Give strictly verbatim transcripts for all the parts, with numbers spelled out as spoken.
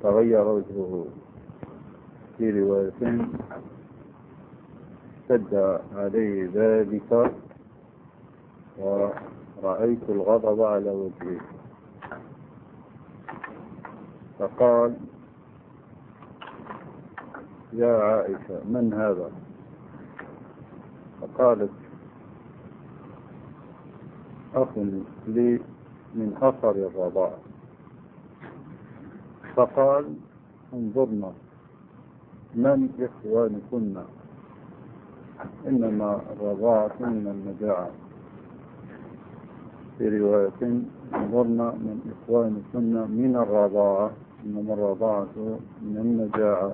تغير وجهه. في رواية اشتد عليه ذلك ورأيت الغضب على وجهه، فقال: يا عائشة من هذا؟ فقالت: أخ لي من أثر الرضاعة. فقال: انظرنا من إخوانكن، إنما الرضاعة من المجاعة. في رواية: انظرنا من إخوانكن من الرضاعة، إنما الرضاعة من المجاعة.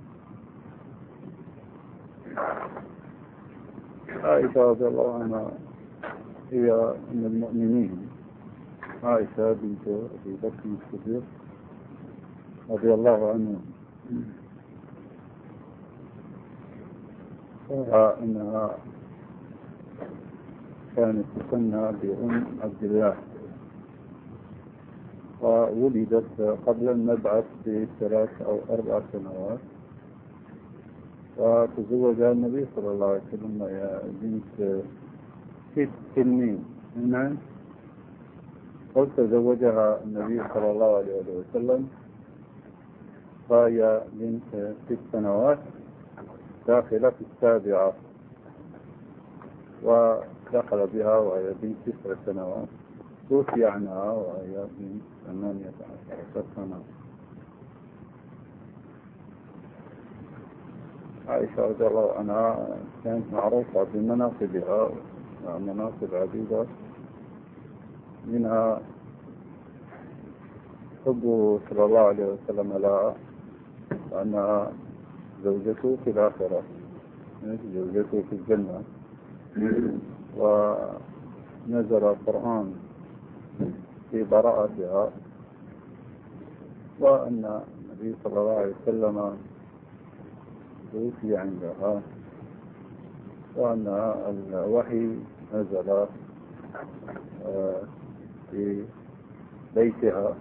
عائشة رضي الله عنها هي من المؤمنين، عائشة بنت أبي بكر الصديق رضي الله عنه، إنها كانت تسمى بأم عبد الله، وولدت قبل المبعث بثلاث أو أربع سنوات، وتزوجها النبي صلى الله عليه وسلم يا بنت ست سنين. نعم، وتزوجها النبي صلى الله عليه وسلم وهي بنت ست سنوات داخلة في السابعة، ودخل بها وهي بنت تسع سنوات، توفي عنها وهي بنت ثمانية عشر سنة. عائشة رضي الله عنها كانت معروفة بمناقبها ومناقب عديدة، منها حبه صلى الله عليه وسلم لها، وأنها زوجته في الآخرة، زوجته في الجنة، ونزل القرآن في براءتها، وأن النبي صلى الله عليه وسلم توفي عندها، وأن الوحي نزل في بيتها،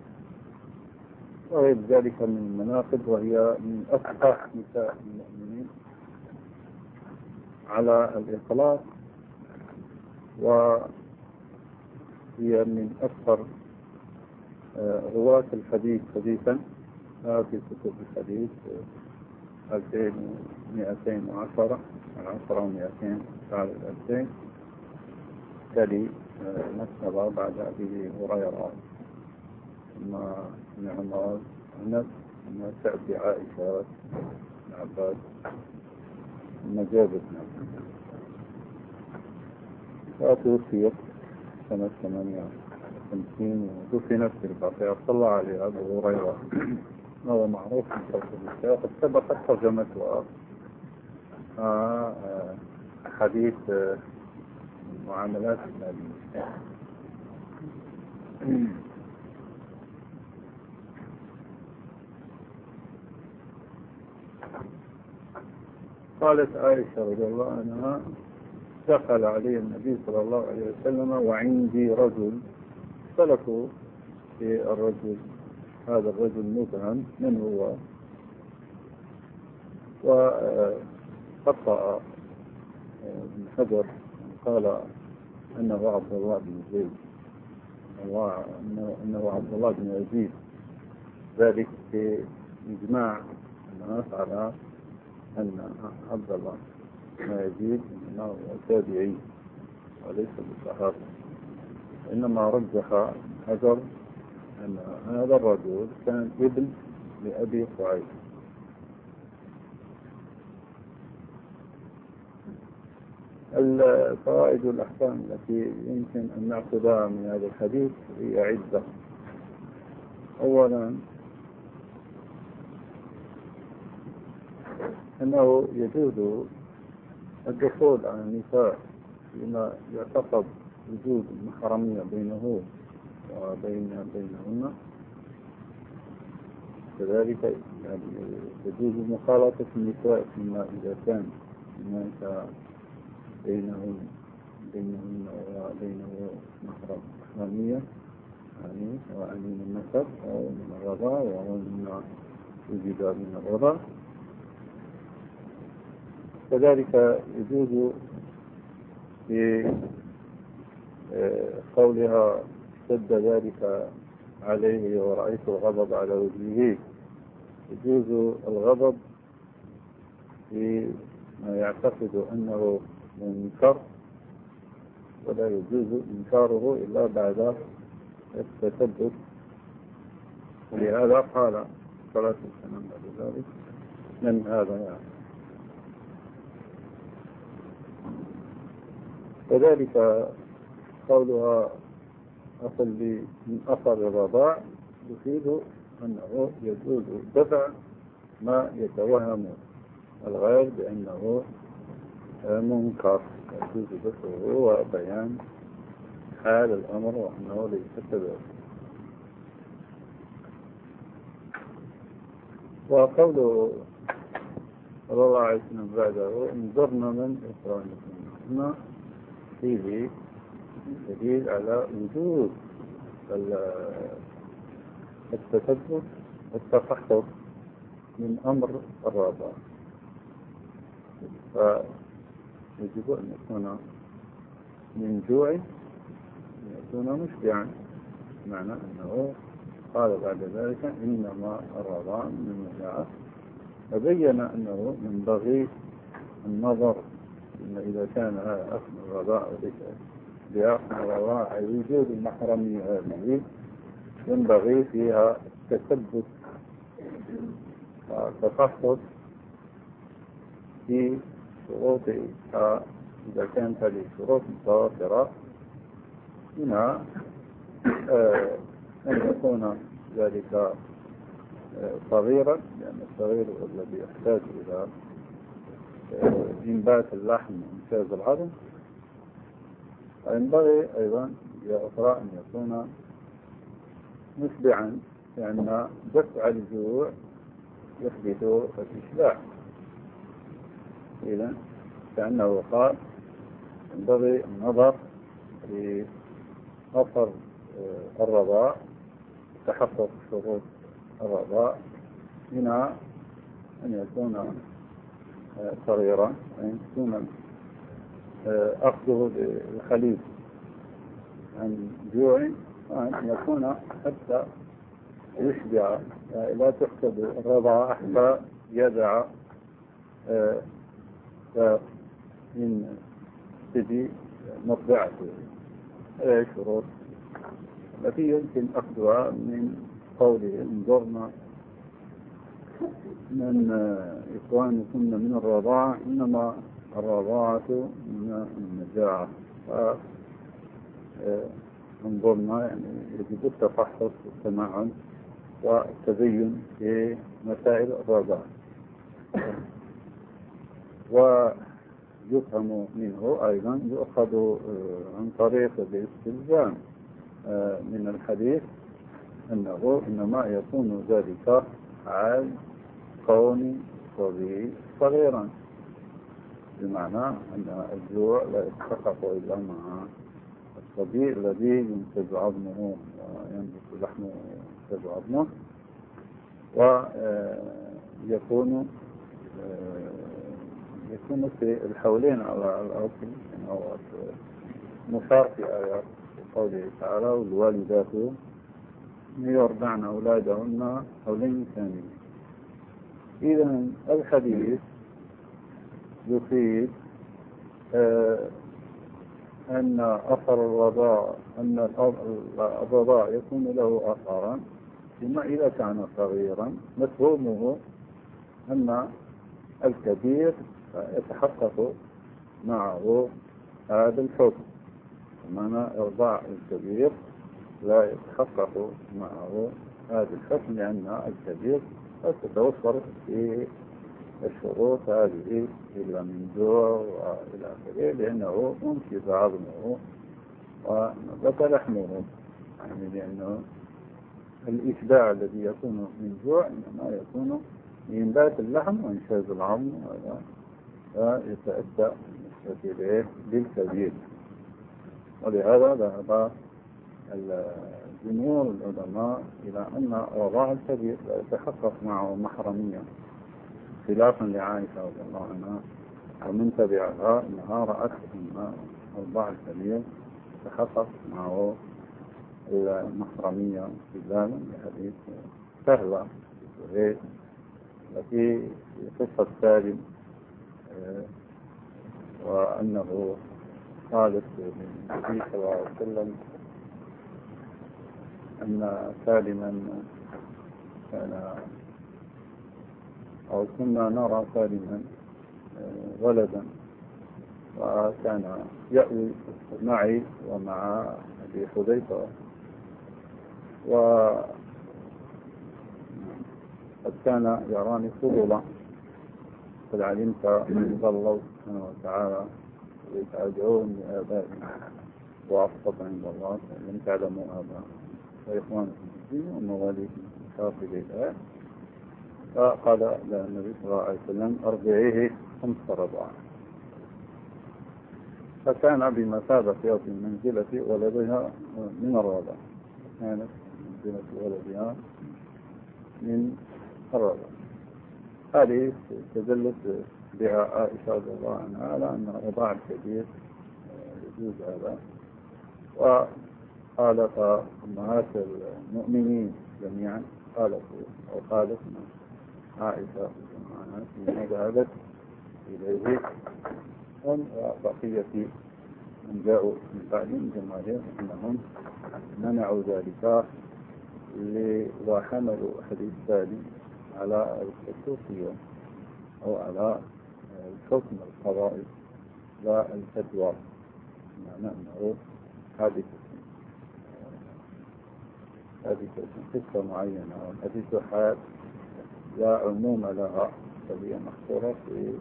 وغير ذلك من المناقب. وهي من أفقه نساء المؤمنين على الإطلاق، وهي من أكثر رواة الحديث حديثا في كتب الحديث، ألفين ومئتين وعشرة عشرة ومئتين على الألفين، تلي نسبة بعد أبي هريرة، ثم نعمار أنس، ثم سعد عائشة بن عباس، ثم جابر. وتوفيت سنة ثمانية وخمسين ودفنت في البقيع، صلى عليها أبو هريرة، هو معروف من صوت قد سبقت ترجمتها حديث معاملات النبي. قالت عائشة رضي الله عنها: دخل علي النبي صلى الله عليه وسلم وعندي رجل. سلكوا في الرجل، هذا الرجل مبهم من هو، وخطأ ابن حجر قال أنه عبد الله بن زيد، أنه عبد الله بن يزيد، ذلك في إجماع الناس على أن عبد الله بن يزيد إنه تابعي وليس بالصحابة، إنما رجح حجر أن هذا الرجل كان ابن لأبي قعيد. الفوائد والأحكام التي يمكن أن نأخذها من هذا الحديث هي عدة. أولا، أنه يجوز الدخول على النساء فيما يعتقد وجود المحرمية بينه وبين بينهن، كذلك يعني يجوز مخالطة النساء فيما إذا كان هناك بينهن بينهن وبينه محرمية. يعني سواء من النسب أو من الرضاع أو من وجد من الرضاع. كذلك يجوز في قولها اشتد ذلك عليه ورأيت الغضب على وجهه، يجوز الغضب في ما يعتقد أنه منكر، ولا يجوز إنكاره إلا بعد التثبت. ولهذا قال صلاة السلام بعد ذلك من هذا يعني. كذلك قولها أصل لي من أثر الرضاع يفيد أنه يجوز دفع ما يتوهم الغير بأنه منكر، يجوز دفعه وبيان حال الأمر وأنه ليس كذلك. وقوله صلى الله عليه وسلم بعده انظرنا من إخوانكم فيه دليل على وجود التثبت والتفحص من أمر الرضاع، فيجب أن يكون من جوع يكون مشبعا، معنى أنه قال بعد ذلك إنما الرضاع من المجاعة، فبين أنه ينبغي النظر إن إذا كان أخذ الرضاع وليس بأخذ الرضاع أي وجود المحرمية هذه ينبغي فيها التثبت والتفحص في شروطها إذا كانت هذه الشروط متوافرة، منها أن يكون ذلك صغيرا، لأن الصغير هو الذي يحتاج إلى إنبات اللحم وإنتاج العظم. وينبغي أيضا أخرى أن يكون مشبعا، لأن دفع الجوع يحدث الإشباع. إذن كأنه قال ينبغي النظر في أثر الرضاع، تحقق شروط الرضاع، منها أن يكون صغيرا، أن يكون أخذه للخليل عن جوع، وأن يكون حتى يشبع، لا تحسب الرضاعة حتى يدع من تجي مطبعته شروط التي يمكن أخذها من قوله انظرنا من إخوانكم من الرضاعة، إنما الرضاعة من المجاعة. انظرنا يعني يجب التفحص والتمعن والتبين في مسائل الرضاعة. ويفهم منه أيضا يؤخذ عن طريق الاستلزام من الحديث أنه إنما يكون ذلك حال كون الصبي صغيرا، بمعنى أن الجوع لا يتحقق إلا مع الصبي الذي ينتج عظمه وينبت لحمه وينتج عظمه، ويكون يكون في الحولين على الأرض، أو مشار في آيات قوله تعالى والوالدات يرضعن أولادهن حولين كاملين. إذا الحديث يفيد أن أثر الرضاع أن الرضاع يكون له أثرا، ثم إذا كان صغيرا مفهومه أن الكبير يتحقق معه هذا الحكم، بمعنى إرضاع الكبير لا يتحقق معه هذا الحكم، لأن الكبير لا تتوفر في الشروط هذه إلا من جوع وإلى آخره، لأنه ينتج عظمه ونبت لحمه، يعني لأنه الإشباع الذي يكون من جوع إنما يكون إنبات اللحم وإنشاز العظم، ويتأتى بالكبير. ولهذا ذهب جمهور العلماء إلى أن رضاع الكبير لا يتحقق معه محرمية، خلافا لعائشة رضي الله عنها ومن تبعها أنها رأت أن الرضاع الكبير تحقق معه المحرمية استدلالا بحديث سهلة وهيك التي في قصة سالم وأنه قالت للنبي صلى الله عليه وسلم أن سالما كان أو كنا نرى سالما ولدا وكان يأوي معي ومع أبي حذيفة وقد كان يراني فضلا قد علمت من الله سبحانه وتعالى لتدعوهم لآبائهم وأفضل عند الله لم تعلموا آباء وإخوانكم في الدين ومواليكم شافي الآية. فقال النبي صلى الله عليه وسلم أرجعيه خمس رضاعات، فكان بمثابة أو بمنزلة ولدها من الرضاع، كانت منزلة ولدها من الرضاع. هذه تدلت بها عائشة رضي الله عنها على أن الرضاع الكبير يجوز هذا. وقالت أمهات المؤمنين جميعا قالت أو قالت عائشة حين ذهبت إليه هم وبقية من جاءوا من بعدهم جماهير أنهم منعوا ذلك وحملوا حديث سالم على الخصوصية أو على الحكم القضائي لا الفتوى، معنى أنه حادثة حادثة قصة معينة أو حادثة حال لا عموم لها، فهي محصورة في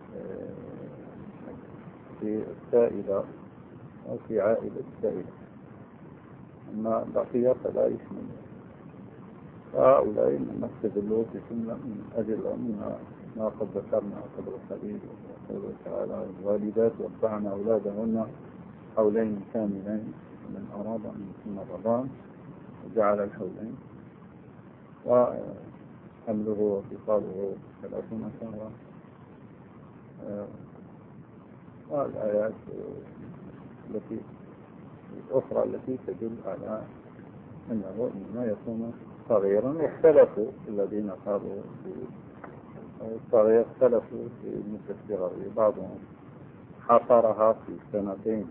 في السائلة أو في عائلة السائلة، أما بقية فلا يشمل. فهؤلاء من استدلوا في سنة من أجل من ما قد ذكرنا قبل قليل، وقوله تعالى الوالدات يرضعن أولادهن حولين كاملين من أراد أن يتم الرضاعة وجعل الحولين وحمله وفصاله ثلاثون شهرا. والآيات التي الأخرى التي تدل على أنه إنما يكون صغيرا. واختلفوا الذين قالوا في الصغير اختلفوا في مثل الصغر، بعضهم حصرها في سنتين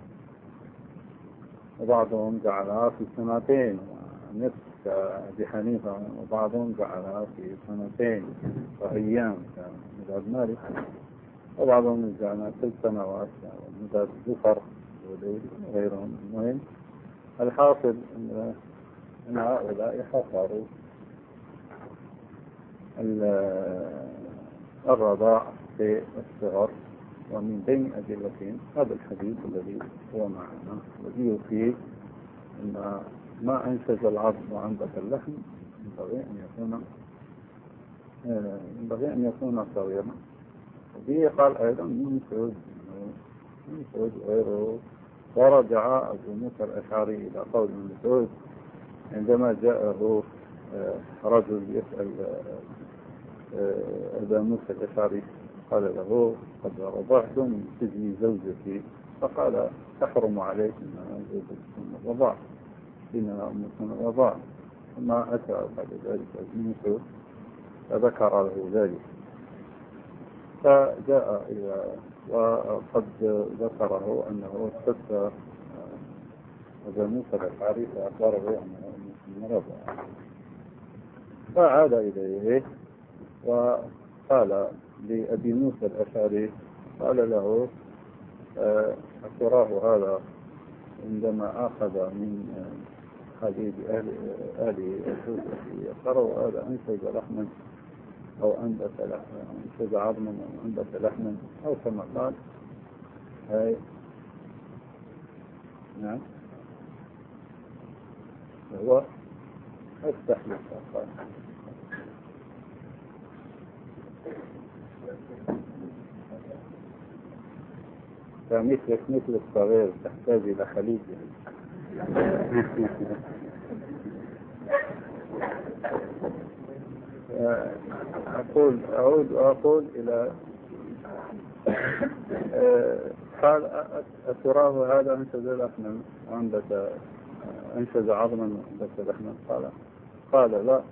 وبعضهم جعلها في سنتين ونصف كأبي حنيفة، وبعضهم جعلها في سنتين وأيام كمذهب مالك، وبعضهم جعلها ثلاث سنوات كمذهب زفر وغيرهم. المهم الحاصل أن أن هؤلاء حصروا الرضاع في الصغر. ومن بين أدلتهم هذا الحديث الذي هو معنا الذي يفيد أن ما أنسج العظم وأنبت اللحم ينبغي أن يكون ينبغي أن يكون صغيرا. وبه قال أيضا منسج منسج غيره. ورجع أبو موسى الأشعري إلى قول ابن مسعود عندما جاءه رجل يسأل أبا موسى الأشعري قال له قد رضعت من سجن زوجتي، فقال تحرم عليك أنها زوجة من الرضاع إنها أم من الرضاع. ثم أتى بعد ذلك ابن مسعود فذكر له ذلك، فجاء إلى وقد ذكره أنه استفتى أبا موسى الأشعري فأخبره أنه من الرضاع، فعاد إليه وقال لأبي موسى الأشعري قال له أتراه هذا عندما أخذ من حليب أهل أهل الزوجة يقرأ هذا أنسج لحما أو أنبت لحما أنسج عظما أو أنبت لحما أو كما قال. هاي نعم هو افتح للصفحة. فمثلك مثل الصغير تحتاج إلى خليج. أقول أعود وأقول إلى قال أتراه هذا أنشز لحما وأنبت أنشز عظما وأنبت لحما؟ قال قال لا.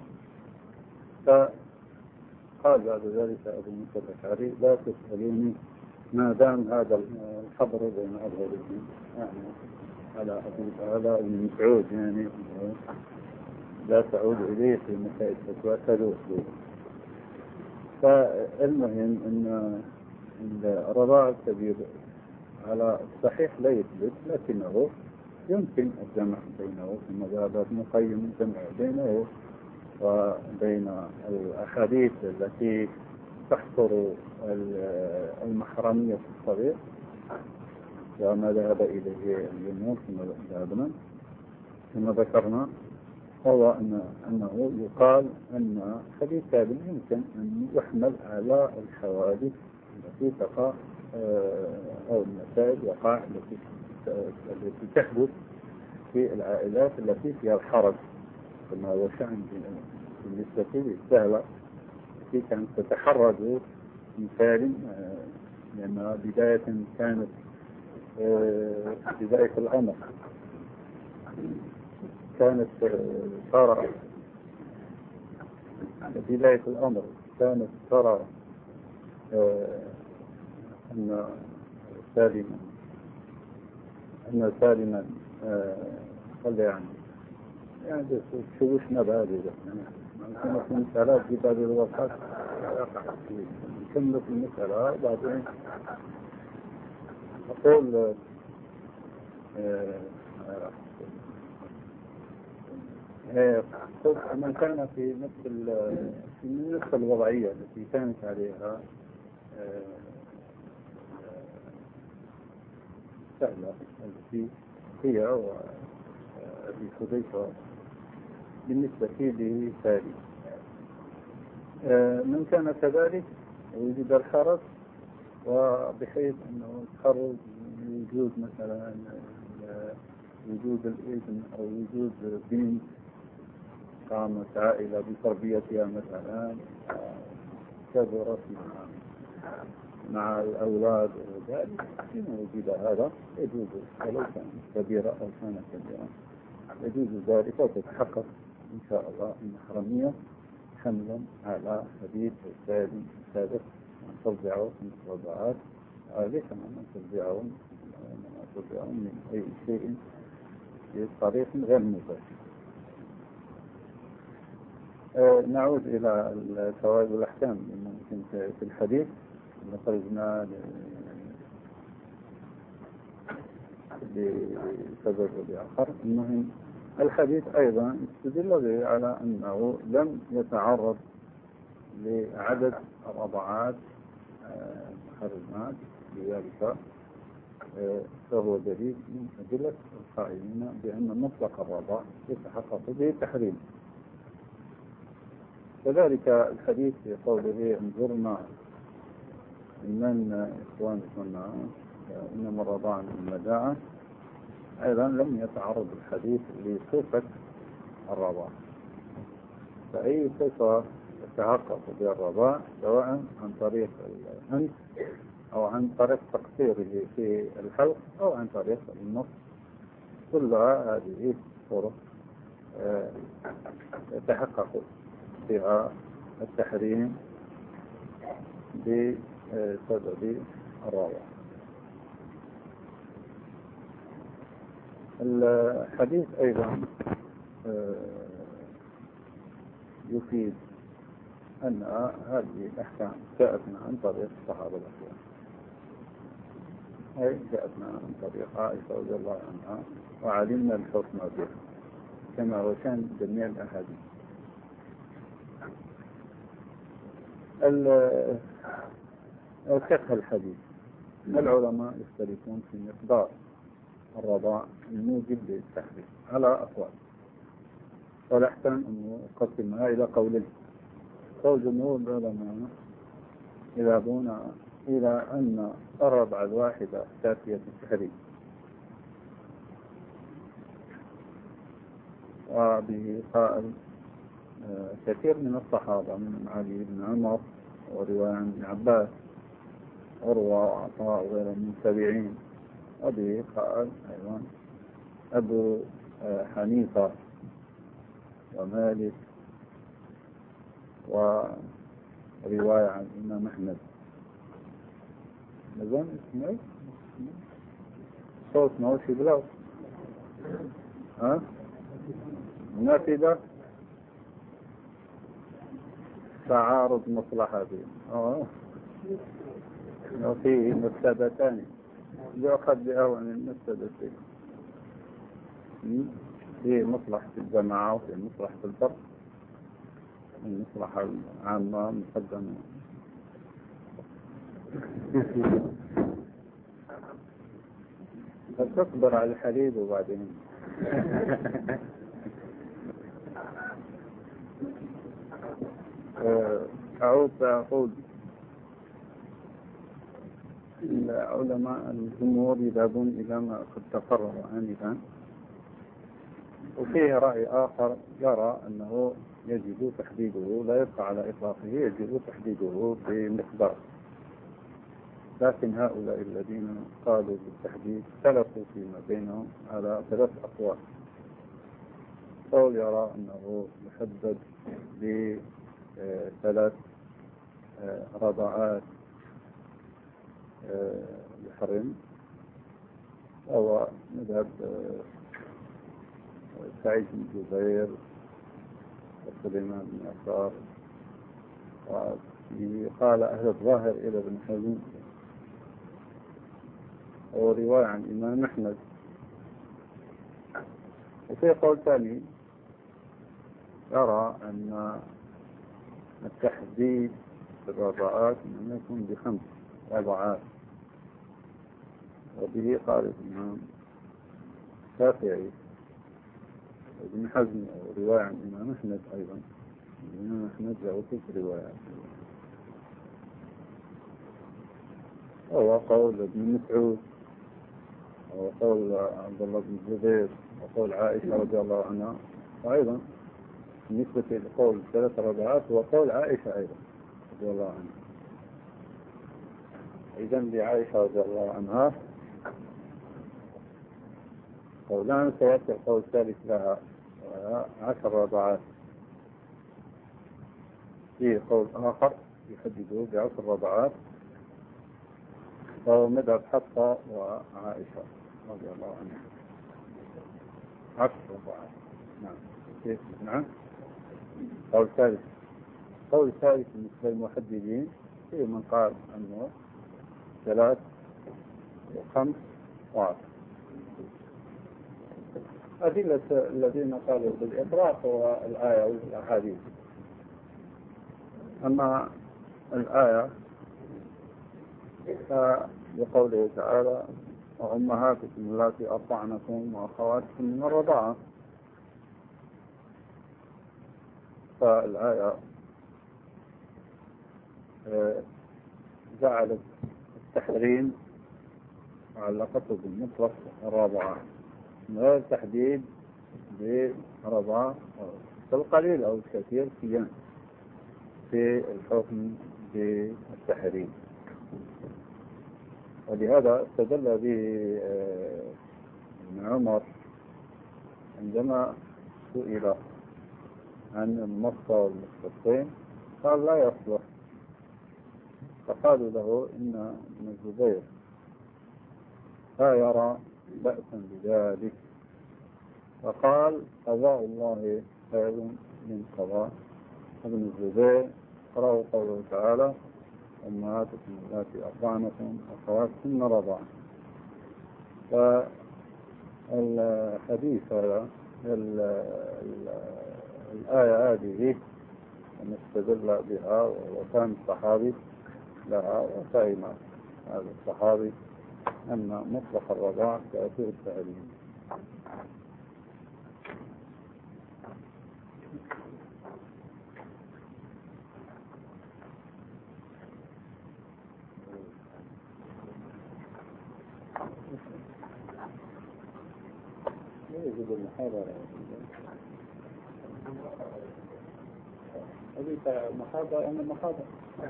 فقال بعد ذلك أبو موسى الأشعري لا تسألوني ما دام هذا الحبر بين أظهركم، يعني على هذا ابن مسعود، يعني لا تعود إليه في مسائل الفتوى كذوب. فالمهم أن الرضاع الكبير على الصحيح لا يثبت، لكنه يمكن الجمع بينه في مذهب ابن القيم، الجمع بينه وبين الأحاديث التي تحصر المحرمية في الصغير وما ذهب إليه الجمهور كما ذهبنا كما ذكرنا، هو أن أنه يقال أن حديث سالم يمكن أن يحمل على الحوادث التي تقع أو المسائل وقع التي التي تحدث في العائلات التي فيها الحرج، كما هو شأن بالنسبة للسهلة التي كانت تتحرج من سالم، لأن بداية كانت بداية الأمر كانت ترى بداية الأمر كانت ترى أن سالما أن سالما قال يعني يعني شوشنا بهذه كما في المسألة في باب الوقت نكمل في المسألة بعدين أقول من كان في نفس في نفس الوضعية التي كانت عليها سهلة التي هي وأبي حذيفة بالنسبة لسالم، من كان كذلك وجد الحرج، وبحيث أنه تخرج وجود مثلا وجود الابن أو وجود بنت قامت عائلة بتربيتها مثلا كبرت مع مع الأولاد وذلك، إن وجد هذا يجوز ولو كان كبيرة أو كان كبيرا يجوز ذلك، وتتحقق إن شاء الله المحرمية حملا على حديث السالم السابق أن ترجعوا من الرضاعات، ليس أن ترجعوا من أي شيء بطريق غير مباشر. آه نعود إلى الفوائد والأحكام ممكن في الحديث. خرجنا لسبب آخر. المهم الحديث أيضا استدل به على أنه لم يتعرض لعدد الرضعات المحرمات، لذلك فهو دليل من أدلة القائلين بأن مطلق الرضاع يتحقق به التحريم. كذلك الحديث في قوله انظرنا من إخوانكم إنما الرضاع من المجاعة، أيضا لم يتعرض الحديث لصفة الرضاع، فأي صفة يتحقق بها الرضاع سواء عن طريق الأنف أو عن طريق تقصيره في الحلق أو عن طريق النص، كلها هذه طرق يتحقق بها التحريم بسبب الرضاع. الحديث أيضا يفيد أن هذه الأحكام جاءتنا عن طريق الصحابة الأخوان، أي جاءتنا عن طريق عائشة رضي الله عنها، وعلمنا الحكم به كما هو كان جميع الأحاديث. الفقه الحديث، العلماء يختلفون في مقدار الرضاع الموجب للتحريم على أقوال، والأحسن أن نقسمها إلى قولين. قول جمهور العلماء يذهبون إلى أن الرضعة الواحدة كافية التحريم، وبه قائل كثير من الصحابة من علي بن عمر ورواية عن ابن عباس عروة وعطاء وغيرهم من التابعين. أبي قال أيضا أبو حنيفة ومالك ورواية عن الإمام أحمد. نظام اسمه صوت موشي بلاو ها نافذة تعارض مصلحتين اه وفيه مفسدتان يؤخذ بأول المفسدتين، في مصلحة الجماعة وفي مصلحة الفرد. المصلحة العامة مقدمة. تصبر على الحليب وبعدين أعود فأقول العلماء الجمهور يذهبون إلى ما قد تقرر آنفا، وفيه رأي آخر يرى أنه يجب تحديده، لا يبقى على إطلاقه، يجب تحديده بمقدار. لكن هؤلاء الذين قالوا بالتحديد اختلفوا فيما بينهم على ثلاث أقوال. قول يرى أنه يحدد بثلاث رضعات يحرم، وهو مذهب سعيد بن جبير وسليمان بن يسار، وقال أهل الظاهر إلى ابن حزم، ورواية عن الإمام أحمد. وفي قول ثاني يرى أن التحديد في الرضاعات أنه يكون بخمس رضاعات، وبه قال الإمام الشافعي وابن حزم، ورواية عن الإمام أحمد أيضا. الإمام أحمد له ست روايات، وهو قول ابن مسعود وقول عبد الله بن الزبير وقول عائشة رضي الله عنها. وأيضا بالنسبة لقول ثلاث رضعات هو قول عائشة أيضا رضي الله عنها. إذن لعائشة رضي الله عنها قولان، سيأتي القول الثالث لها عشر رضعات. فيه قول آخر يحدده بعشر رضعات، وهو مذهب حفصة وعائشة رضي الله عنها، عشر رضعات. نعم كيف؟ نعم. قول ثالث قول ثالث بالنسبة للمحددين، في من قال أنه ثلاث وخمس وعشر. أدلة الذين قالوا بالإطلاق هو الآية والأحاديث. أما الآية فبقوله تعالى وأمهاتكم اللاتي أرضعنكم وأخواتكم من الرضاعة، فالآية جعلت التحريم علقته بالمطلق الرضاعة من غير تحديد برضاعة بالقليل أو الكثير في في الحكم بالتحريم. ولهذا استدل به ابن عمر عندما سئل عن المصة والمصطين قال لا يصلح، فقالوا له إن ابن الزبير لا يرى بأسا بذلك، فقال قضاء الله خير من قضاء ابن الزبير. قرأوا قوله تعالى أمهاتكم اللاتي أرضعنكم وأخواتكم من الرضاعة. فالحديث هذا الآية هذه نستدل بها، وكان الصحابي لها، وفهم هذا الصحابي أن مطلق الرضاع تأثير التعليم. يجب المحاضرة هذه محاضرة أنا محاضرة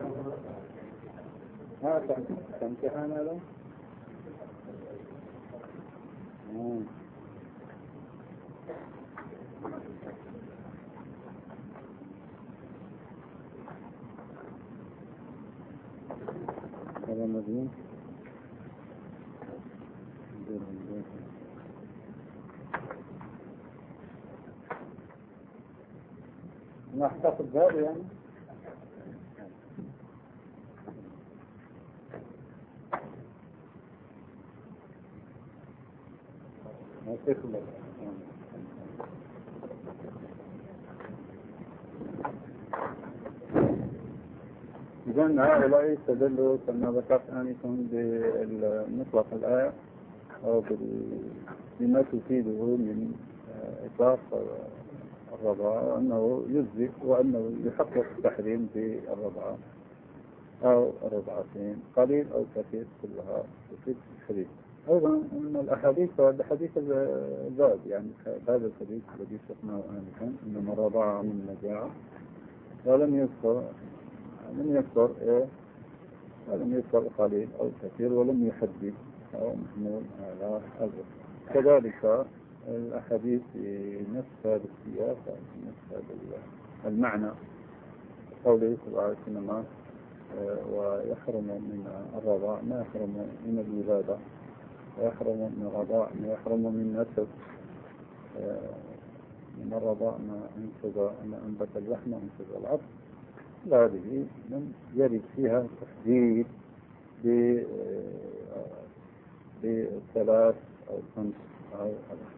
ها امتحان هذا هذا مدين ما احتفظ بهذا يعني ما تخلق إذن هؤلاء استدلوا كما ذكرت آنفا بمطلق الآية أو بما تفيده من إطلاق الرضاعة وأنه يجزئ وأنه يحقق التحريم في الرضاعة أو الرضعتين قليل أو كثير كلها تفيد التحريم. أيضا من الأحاديث والحديث الزاد يعني هذا الحديث الذي شفناه آنفا إنما الرضاعة من النجاعة ولم يذكر لم يذكر إيه ولم يذكر قليل أو كثير ولم يحدد أو محمول على هذا. كذلك الأحاديث في نفس هذا السياق في نفس هذا المعنى قوله صلى الله عليه وسلم ويحرم من الرضاع ما يحرم من الولادة ويحرم من الرضاع ما يحرم من نسب من الرضاع ما أنتج ما أنبت اللحم وأنتج العظم. هذه لم يرد فيها تحديد بثلاث أو خمس أو أكثر.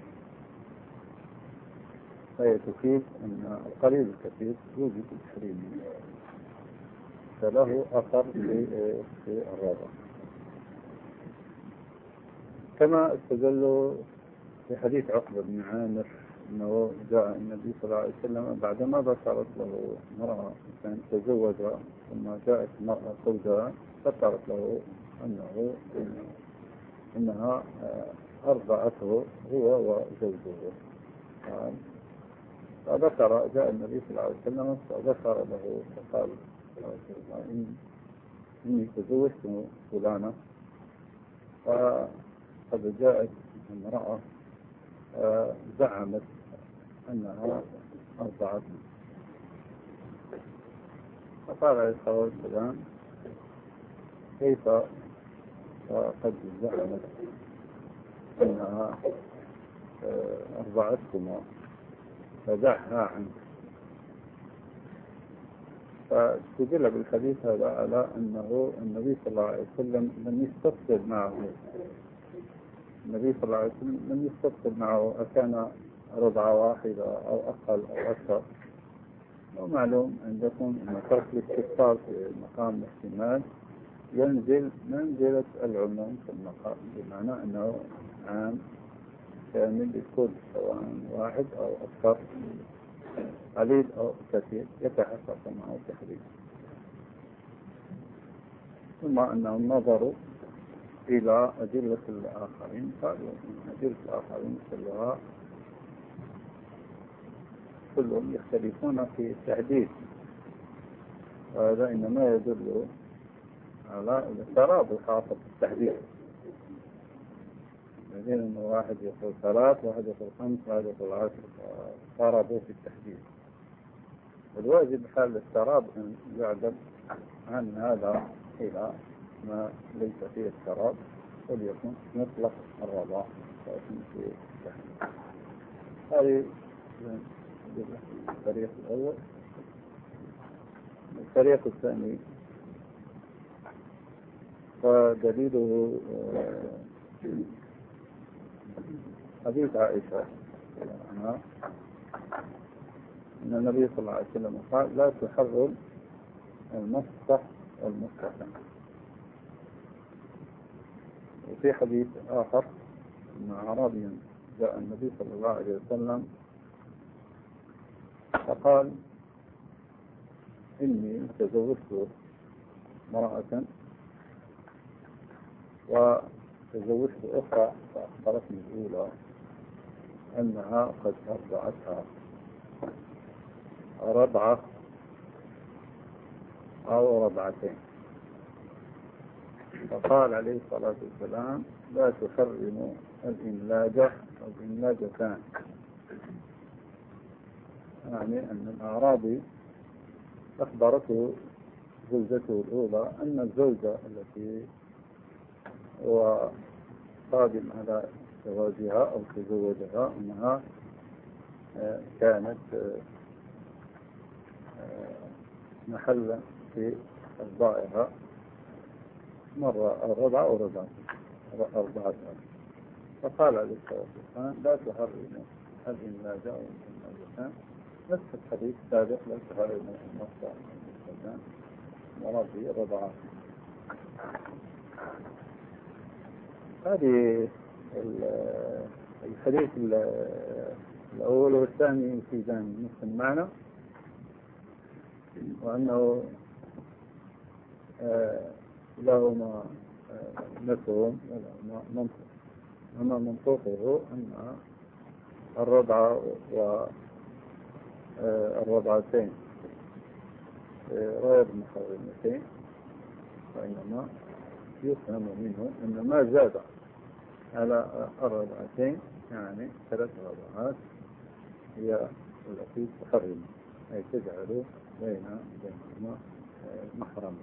فهي تفيد أن القليل الكثير يوجد التحريم فله أثر في الرضا. كما استدلوا في حديث عقبة بن عامر أنه جاء النبي صلى الله عليه وسلم بعدما ذكرت له مرأة كان تزوج ثم جاءت مرأة زوجها ذكرت له أنه إنها أرضعته هو وزوجه. فذكر جاء النبي صلى الله عليه وسلم فذكر له فقال إن إني تزوجت فلانة فقد جاءت امرأة زعمت أنها أرضعت. فقال عليه الصلاة والسلام كيف قد زعمت أنها أرضعتكما فدعها عنك. فاستدل بالحديث هذا على أنه النبي صلى الله عليه وسلم لم يستفسر معه النبي صلى الله عليه وسلم لم يستفسر معه أكان رضعة واحدة أو أقل أو أكثر. ومعلوم عندكم أن ترك الاستفسار في مقام الاحتمال ينزل منزلة العموم في المقام بمعنى أنه عام كامل للكل سواء واحد أو أكثر قليل أو كثير يتحقق معه التحريم. ثم أنهم نظروا إلى أدلة الآخرين قالوا أن أدلة الآخرين كلها كلهم يختلفون في التحديد وهذا إنما يدل على الترابط حاصل في التحديد. الذين أنه واحد يقول ثلاث واحد يقول خمس واحد يقول عشر ترابط في التحديد. الواجب حال التراب أن يعدل عن هذا إلى ما ليس فيه التراب وليكن مطلق الرضاع في التحديد. هذه الطريق الأول. الطريق الثاني فدليله حديث عائشة عنها أن النبي صلى الله عليه وسلم قال لا تحرم المسطح والمستحم. وفي حديث آخر أن أعرابيا جاء النبي صلى الله عليه وسلم فقال إني تزوجت امرأة وتزوجت أخرى فأخبرتني الأولى أنها قد أرضعتها رضعة أو رضعتين. فقال عليه الصلاة والسلام لا تحرموا الإملاجة أو الإملاجتان، يعني أن الأعرابي أخبرته زوجته الأولى أن الزوجة التي هو قادم على زواجها أو تزوجها أنها كانت محلا في أرضائها مرة الرضع أو رضع أربعة. فقال عليه الصلاة والسلام لا تحرموا الإملاج أو الإملاجتان، نفس الحديث السابق لا تحرموا النص والإملاجتان ورضي الرضعات. هذه الحديث الأول والثاني في ذان نفس المعنى، وأنه لهما مفهوم ولهما منطق. أما منطقه أن الرضع والرضعتين غير محرمتين، وإنما يفهم منه أن ما زاد على الرضعتين يعني ثلاث رضعات هي التي تحرم، أي تجعل بين بينهما محرما.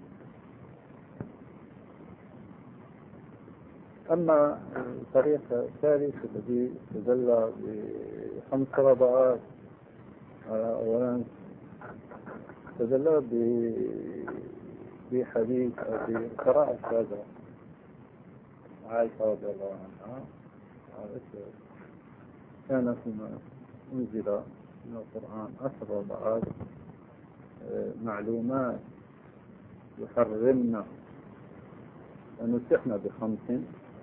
أما الطريق الثالث الذي استدل بخمس رضعات، أولا استدل بحديث أو بقراءة هذا عائشة رضي الله عنها قالت كان فيما أنزل من القرآن عشر رضعات معلومات يحرمنا ونسحنا بخمس،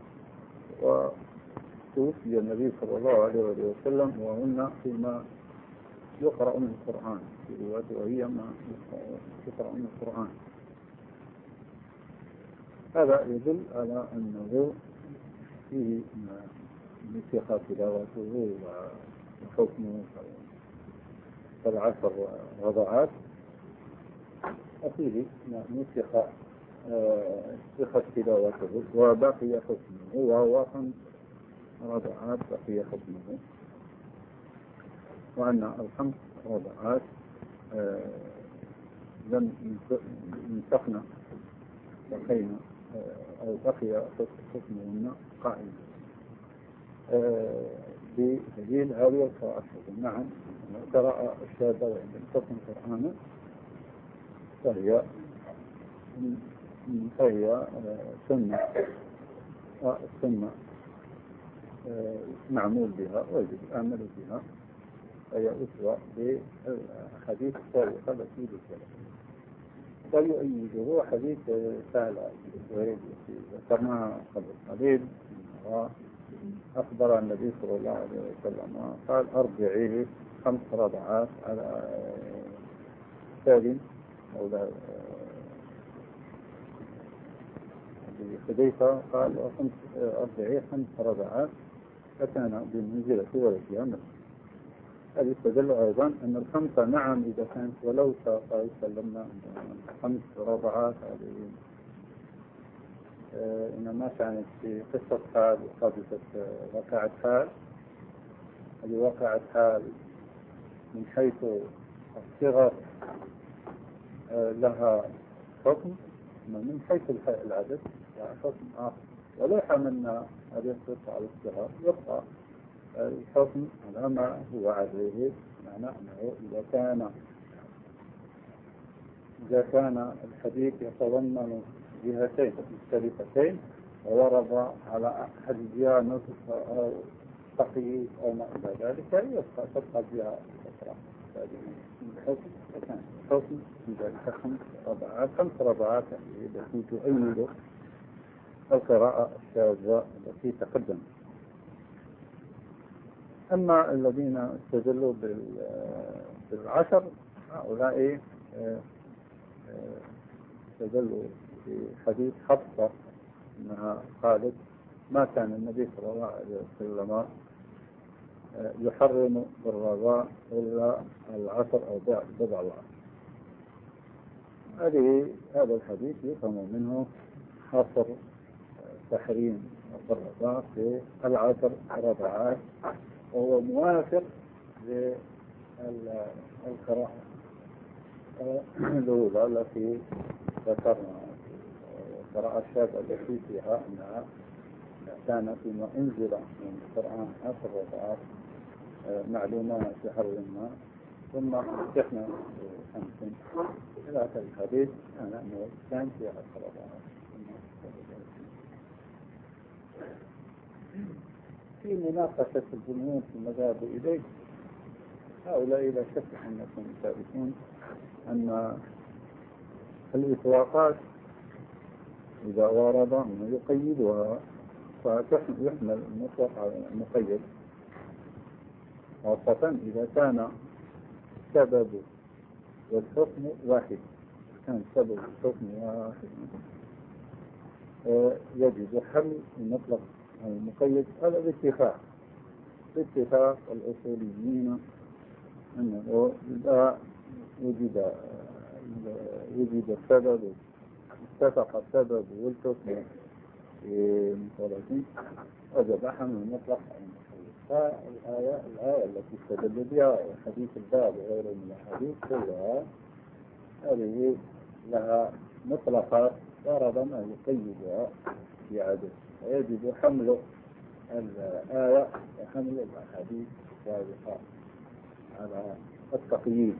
وتوفي النبي صلى الله عليه وسلم وهن فيما يقرأ من القرآن في رواية وهي ما يقرأ من القرآن. هذا يدل على أنه فيه نسخ تلاوته وحكمه كالعشر رضعات، وفيه نسخ نسخ تلاوته وبقي حكمه، وهو خمس رضعات بقي حكمه، وأن الخمس رضعات لم ينسخن بقينا أو بقي حكمهن قائما بدليل هذه القراءة. نعم القراءة الشاذة وإن تكن قرآنا فهي فهي سنة، والسنة معمول بها ويجب العمل بها، فهي أسوة بالحديث السابقة التي ذكرت. ويؤيده حديث سهل الزهيري ذكرناه قبل قليل، أخبر النبي صلى الله عليه وسلم قال أربعيه خمس رضعات على سالم مولى حذيفة، قال أربعيه خمس رضعات فكان بمنزلة ولدها مثل. هذا يستدل أيضا أن الخمسة نعم إذا كانت ولو ساقا يسلمنا خمس رضعات هذه آه إنما كانت في قصة حال وقصة وقعت حال. هذه وقعت حال من حيث الصغر آه لها حكم، من حيث العدد لها حكم آخر. ولو حملنا هذه القصة على الصغر يبقى الحكم على ما هو عليه، معنى أنه إذا كان إذا كان الحديث يتضمن جهتين مختلفتين وورد على أحد الجهات نصف أو تقييد أو ما إلى ذلك يبقى تبقى الجهة الأخرى. الحكم كان الحكم في ذلك خمس رضعات خمس رضعات التي تؤيد القراءة الشاذة التي تقدم. أما الذين استدلوا بالعشر هؤلاء استدلوا في حديث حفصة أنها قالت ما كان النبي صلى الله عليه وسلم يحرم بالرضاع إلا العشر أو بضع العشر. هذه هذا الحديث يفهم منه حصر تحريم الرضاعة في العشر رضعات، وهو موافق للقراءة الأولى التي ذكرنا، القراءة الشاذة التي فيها أنها كان فيما أنزل من القرآن عشر رضعات معلومات يحرمنا ثم فتحنا خمسين إلى آخر الحديث، كان أنه كان فيها عشر رضعات. في مناقشة الجمهور في المذاهب إليه، هؤلاء لا شك أنكم تعرفون أن الإطلاقات إذا ورد أنه يقيدها فيحمل المطلق على المقيد، خاصة إذا كان السبب والحكم واحد. كان سبب الحكم واحد يجب حمل المطلق على المقيد على الاتفاق باتفاق الأصوليين أنه إذا وجد وجد السبب، اتفق السبب والحكم في مصالحين، وجب حمل المطلق على المقيد. فالآية الآية التي استدل بها حديث الباب وغيره من الحديث كلها هذه لها مطلقات ورد ما يقيدها بعدد، ويجب حمل الآية وحمل الأحاديث السابقة على التقييد.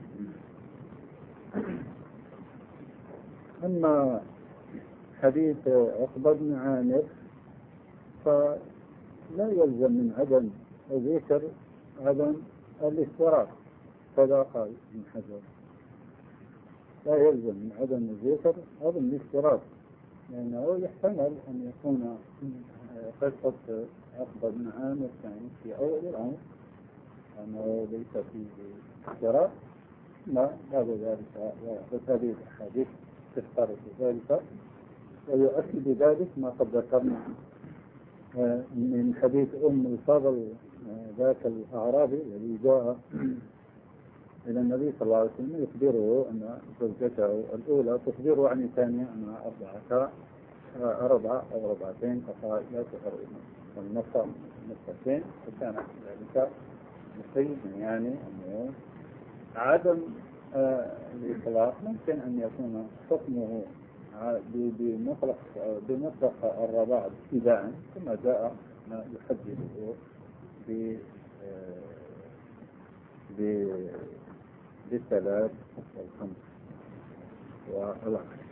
أما حديث عقبة بن عامر فلا يلزم من عدم ذكر عدم الاشتراك، كذا قال ابن حجر، لا يلزم من عدم الذكر عدم الاشتراك، لأنه يحتمل أن يكون قصة عقبة بن عامر كانت في أول الأمر أنه ليس فيه اشتراك، ما بعد ذلك هذه الأحاديث تفترض ذلك، ويؤكد ذلك ما قد ذكرنا من حديث أم الفضل ذاك الأعرابي الذي جاء إلى النبي صلى الله عليه وسلم يخبره أن زوجته الأولى تخبره عن الثانية أنها أربعة أربعة أو أربعتين، فقال لا تحرم النصف نصفتين، فكان ذلك مقيد، يعني أنه عدم الإطلاق ممكن أن يكون حكمه بمطلق بمطلق الرضاع ابتداء، ثم جاء ما يحدده ب بالثلاث والخمس والعشر.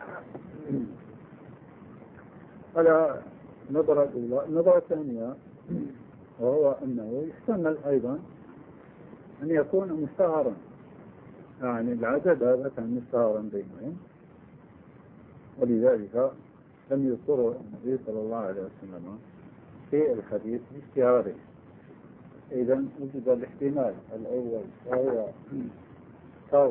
هذا نظرة الأولى. النظرة الثانية وهو أنه يحتمل أيضا أن يكون مشتهرا، يعني العدد هذا كان مشتهرا بينهم، ولذلك لم يذكره النبي صلى الله عليه وسلم في الحديث باشتهاره. إذا وجد الاحتمال الأول وهو قول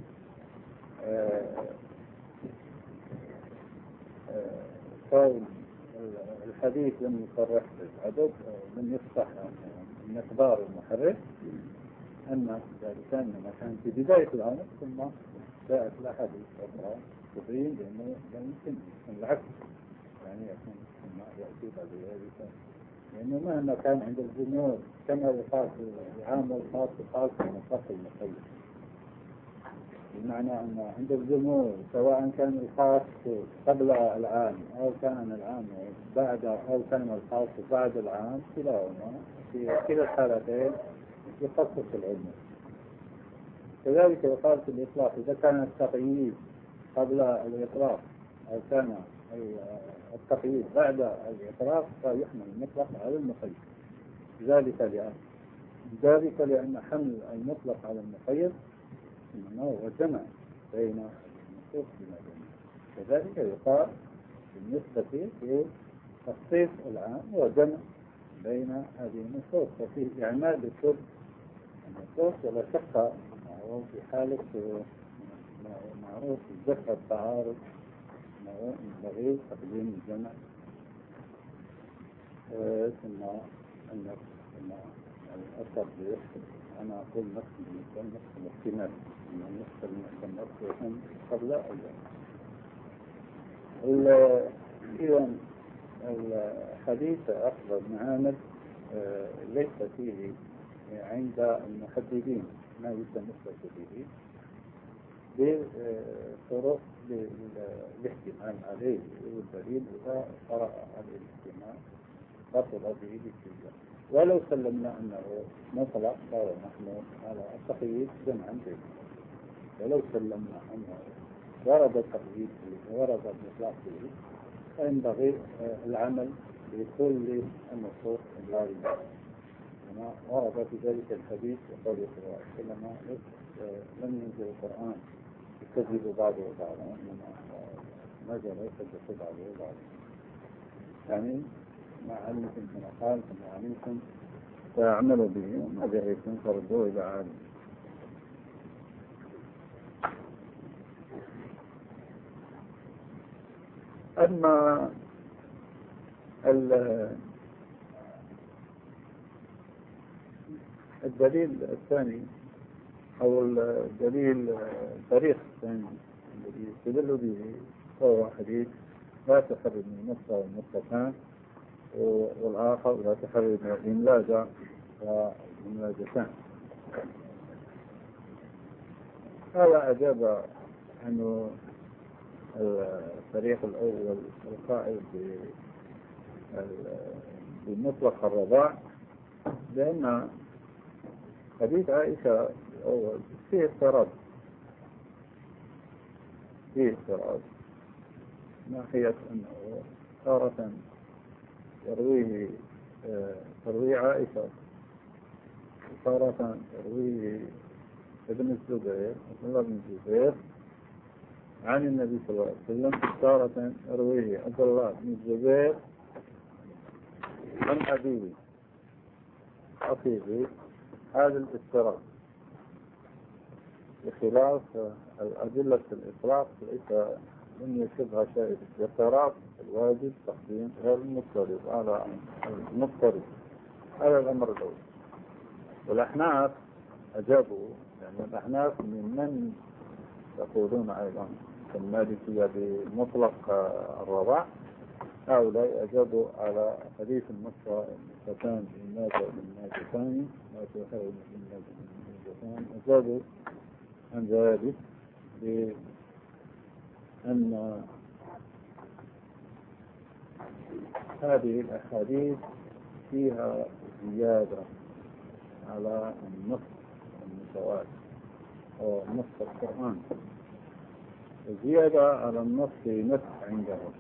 قول الحديث لم يصرح بالعدد، لم يصح المقدار المحرك، أن ذلك أنما كان في بداية الأمر ثم جاءت الأحاديث أخرى تبين بأنه لا يمكن العكس، يعني يكون ثم يأتي بعد ذلك، لأنه مهما كان عند الجمهور كما يقال العام والخاص يقال في النص المقيد، بمعنى أن عند الجمهور سواء كان الخاص قبل العام أو كان العام بعد أو كان الخاص بعد العام، كلاهما في كلا الحالتين يخصص العلم. كذلك يقال في الإطلاق إذا كان التقييد قبل الإطلاق أو كان التقييد بعد الإطلاق فيحمل المطلق على المقيد. ذلك لأن ذلك لأن حمل المطلق على المقيد إنما هو جمع بين النصوص بما بينهما. كذلك يقال بالنسبة لتخصيص العام هو جمع بين هذه النصوص، وفيه إعمال لكل النصوص، ولا شك معروف في حالة معروف في ذكر التعارض أنه ينبغي تقديم الجمع ثم ثم التطبيق أنا أقول نفس المثل نفس الاحتمال أن نفس المحتمل يكون قبل أو لا. إذا الحديث أخذ بن عامر ليس فيه عند المحددين ما يتمثل به بطرق الاحتمال عليه والدليل إذا قرأ عليه الاحتمال بطل به بالكلية. ولو سلمنا أنه مطلق صار محمول على التقييد جمعا به، ولو سلمنا أنه ورد التقييد فيه ورد المطلق فيه فينبغي العمل بكل النصوص الواردة كما ورد في ذلك الحديث وقال صلى الله عليه وسلم لم ينزل القرآن يكذب بعضه بعضا إنما نزل يكذب بعضه بعضا، يعني ما علمكم كما قال كما علمكم فاعملوا به وما جهلتم فردوه إلى عالم. أما الدليل الثاني أو الدليل الطريق الثاني الذي يستدل به هو حديث لا تحرم من نفسه والمستكان، والآخر لا تحرم الإملاجة والإملاجتان. هذا أجاب عنه الطريق الأول القائل بمطلق الرضاع، لأن حديث عائشة الأول فيه اضطراب فيه اضطراب ناحية أنه تارة يرويه تروي عائشة تارة يرويه ابن الزبير عبد الله بن الزبير عن النبي صلى الله عليه وسلم، تارة يرويه عبد الله بن الزبير عن أبيه أخيه. هذا الاضطراب بخلاف الأدلة الإطلاق ليس لم يشبه شيء الاضطراب الواجب تقديم غير المضطرب على المضطرب. هذا الأمر الأول. والأحناف أجابوا، يعني الأحناف من يقولون أيضا كالمالكية بمطلق الرضاع، هؤلاء أجابوا على حديث النصفتان بالناجة بالناجتان ما تحرم بالناجة بالناجتان، أجابوا عن ذلك بأن هذه الأحاديث فيها زيادة على النص المتواتر أو نص القرآن، زيادة على النص نص عندهم،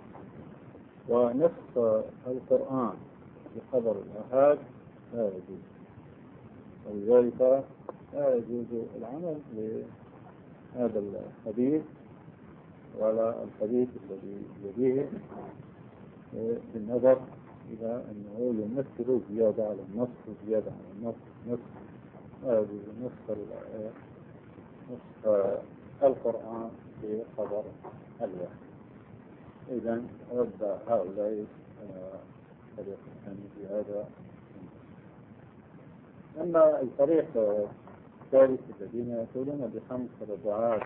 ونص القرآن بقدر الآحاد لا يجوز، ولذلك لا يجوز العمل بهذا الحديث ولا الحديث الذي يليه بالنظر إلى أنه يمثل زيادة على النص وزيادة على النص نص لا يجوز نص نص القرآن بقدر الواحد. إذن رد هؤلاء الطريق الثاني في هذا. أما الطريق الثالث الذين يقولون بخمس رضعات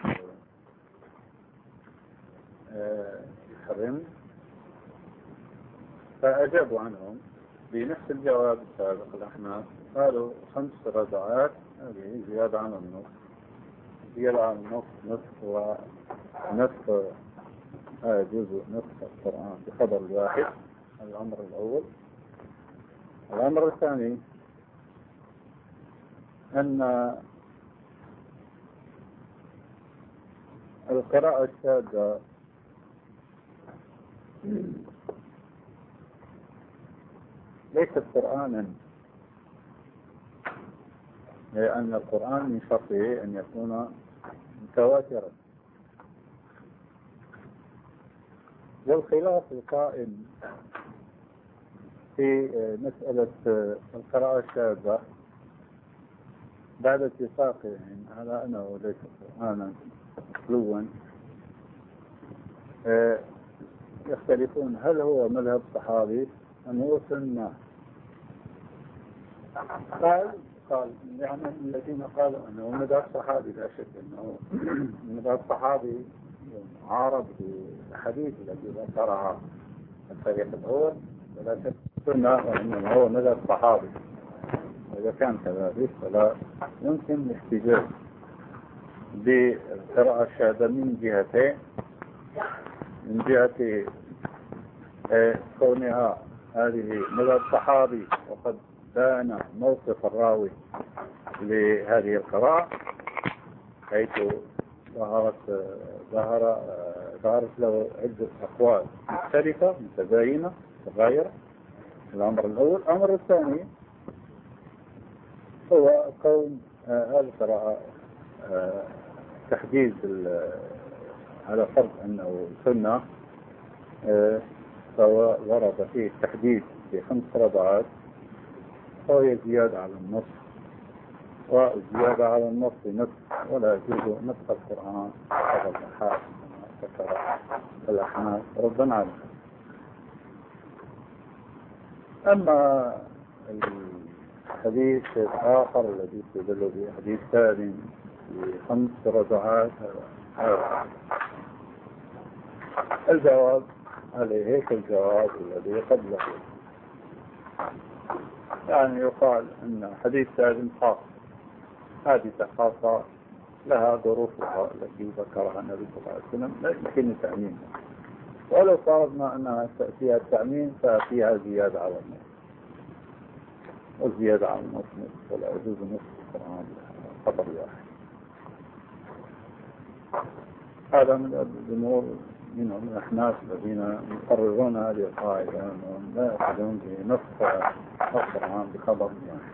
حرم، فأجابوا عنهم بنفس الجواب السابق. الأحناف قالوا خمس رضعات هذه زيادة عن النصف، زيادة عن النصف نصف ونصف هذا جزء نصف القرآن بقدر الواحد. الأمر الأول. الأمر الثاني أن القراءة الشاذة ليست قرآنا، لأن القرآن من شرطه أن يكون متواترا. والخلاف القائم في مسألة القراءة الشاذة بعد اتفاقهم على أنه ليس قرآنا متلوا يختلفون هل هو مذهب صحابي أم هو سنة. قال قال يعني الذين قالوا أنه مدى الصحابي لا شك أنه مدى الصحابي عارض بالحديث الذي ذكرها الفريق الأول فلا شك قلنا أنه هو مدى الصحابي. وإذا كان كذلك فلا يمكن الاحتجاج بالقراءة الشاذة من جهتين، من جهة كونها هذه مدى الصحابي وقد بان موقف الراوي لهذه القراءة حيث ظهرت ظهر ظهرت له عدة أقوال مختلفة متباينة متغايرة. الأمر الأول. الأمر الثاني هو كون هذه القراءة تحديد على فرض أنه سنة، فهو ورد فيه التحديد بخمس رضعات، فهي زيادة على النص، وزيادة على النص نفس ولا يجوز نسخ القرآن هذا الأحاد ذكر الأحناف ردا عليه. أما الحديث الآخر الذي يستدل به حديث ثاني بخمس رضعات هذا الجواب عليه هيك الجواب الذي قبله، يعني يقال أن حديث سالم خاص، حادثة خاصة لها ظروفها التي ذكرها النبي صلى الله عليه وسلم لا يمكن تأمينها، ولو فرضنا أنها فيها التأمين ففيها زيادة على النص، والزيادة على النص نصف ولا يجوز نصف القرآن خطر واحد. هذا من الجمهور منهم الأحناف الذين يقررون هذه القاعدة أنهم لا يأخذون بنصف القرآن بخبر واحد.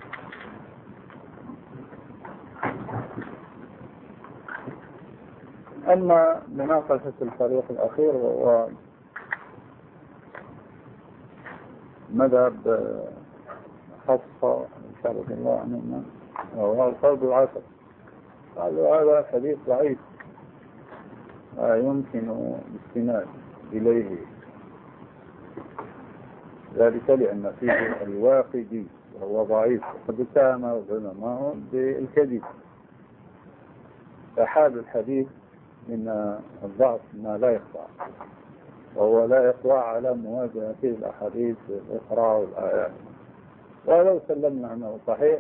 أما مناقشة الفريق الأخير وهو مذهب حفصة شرط الله عنهما وهو القول بالعشر، قالوا هذا حديث ضعيف يمكن الاستناد إليه، ذلك لأن فيه الواقدي وهو ضعيف وقد اتهم العلماء بالكذب، فحال الحديث من الضعف ما لا يخضع، وهو لا يخضع على مواجهة الأحاديث الأخرى والآيات. ولو سلمنا أنه صحيح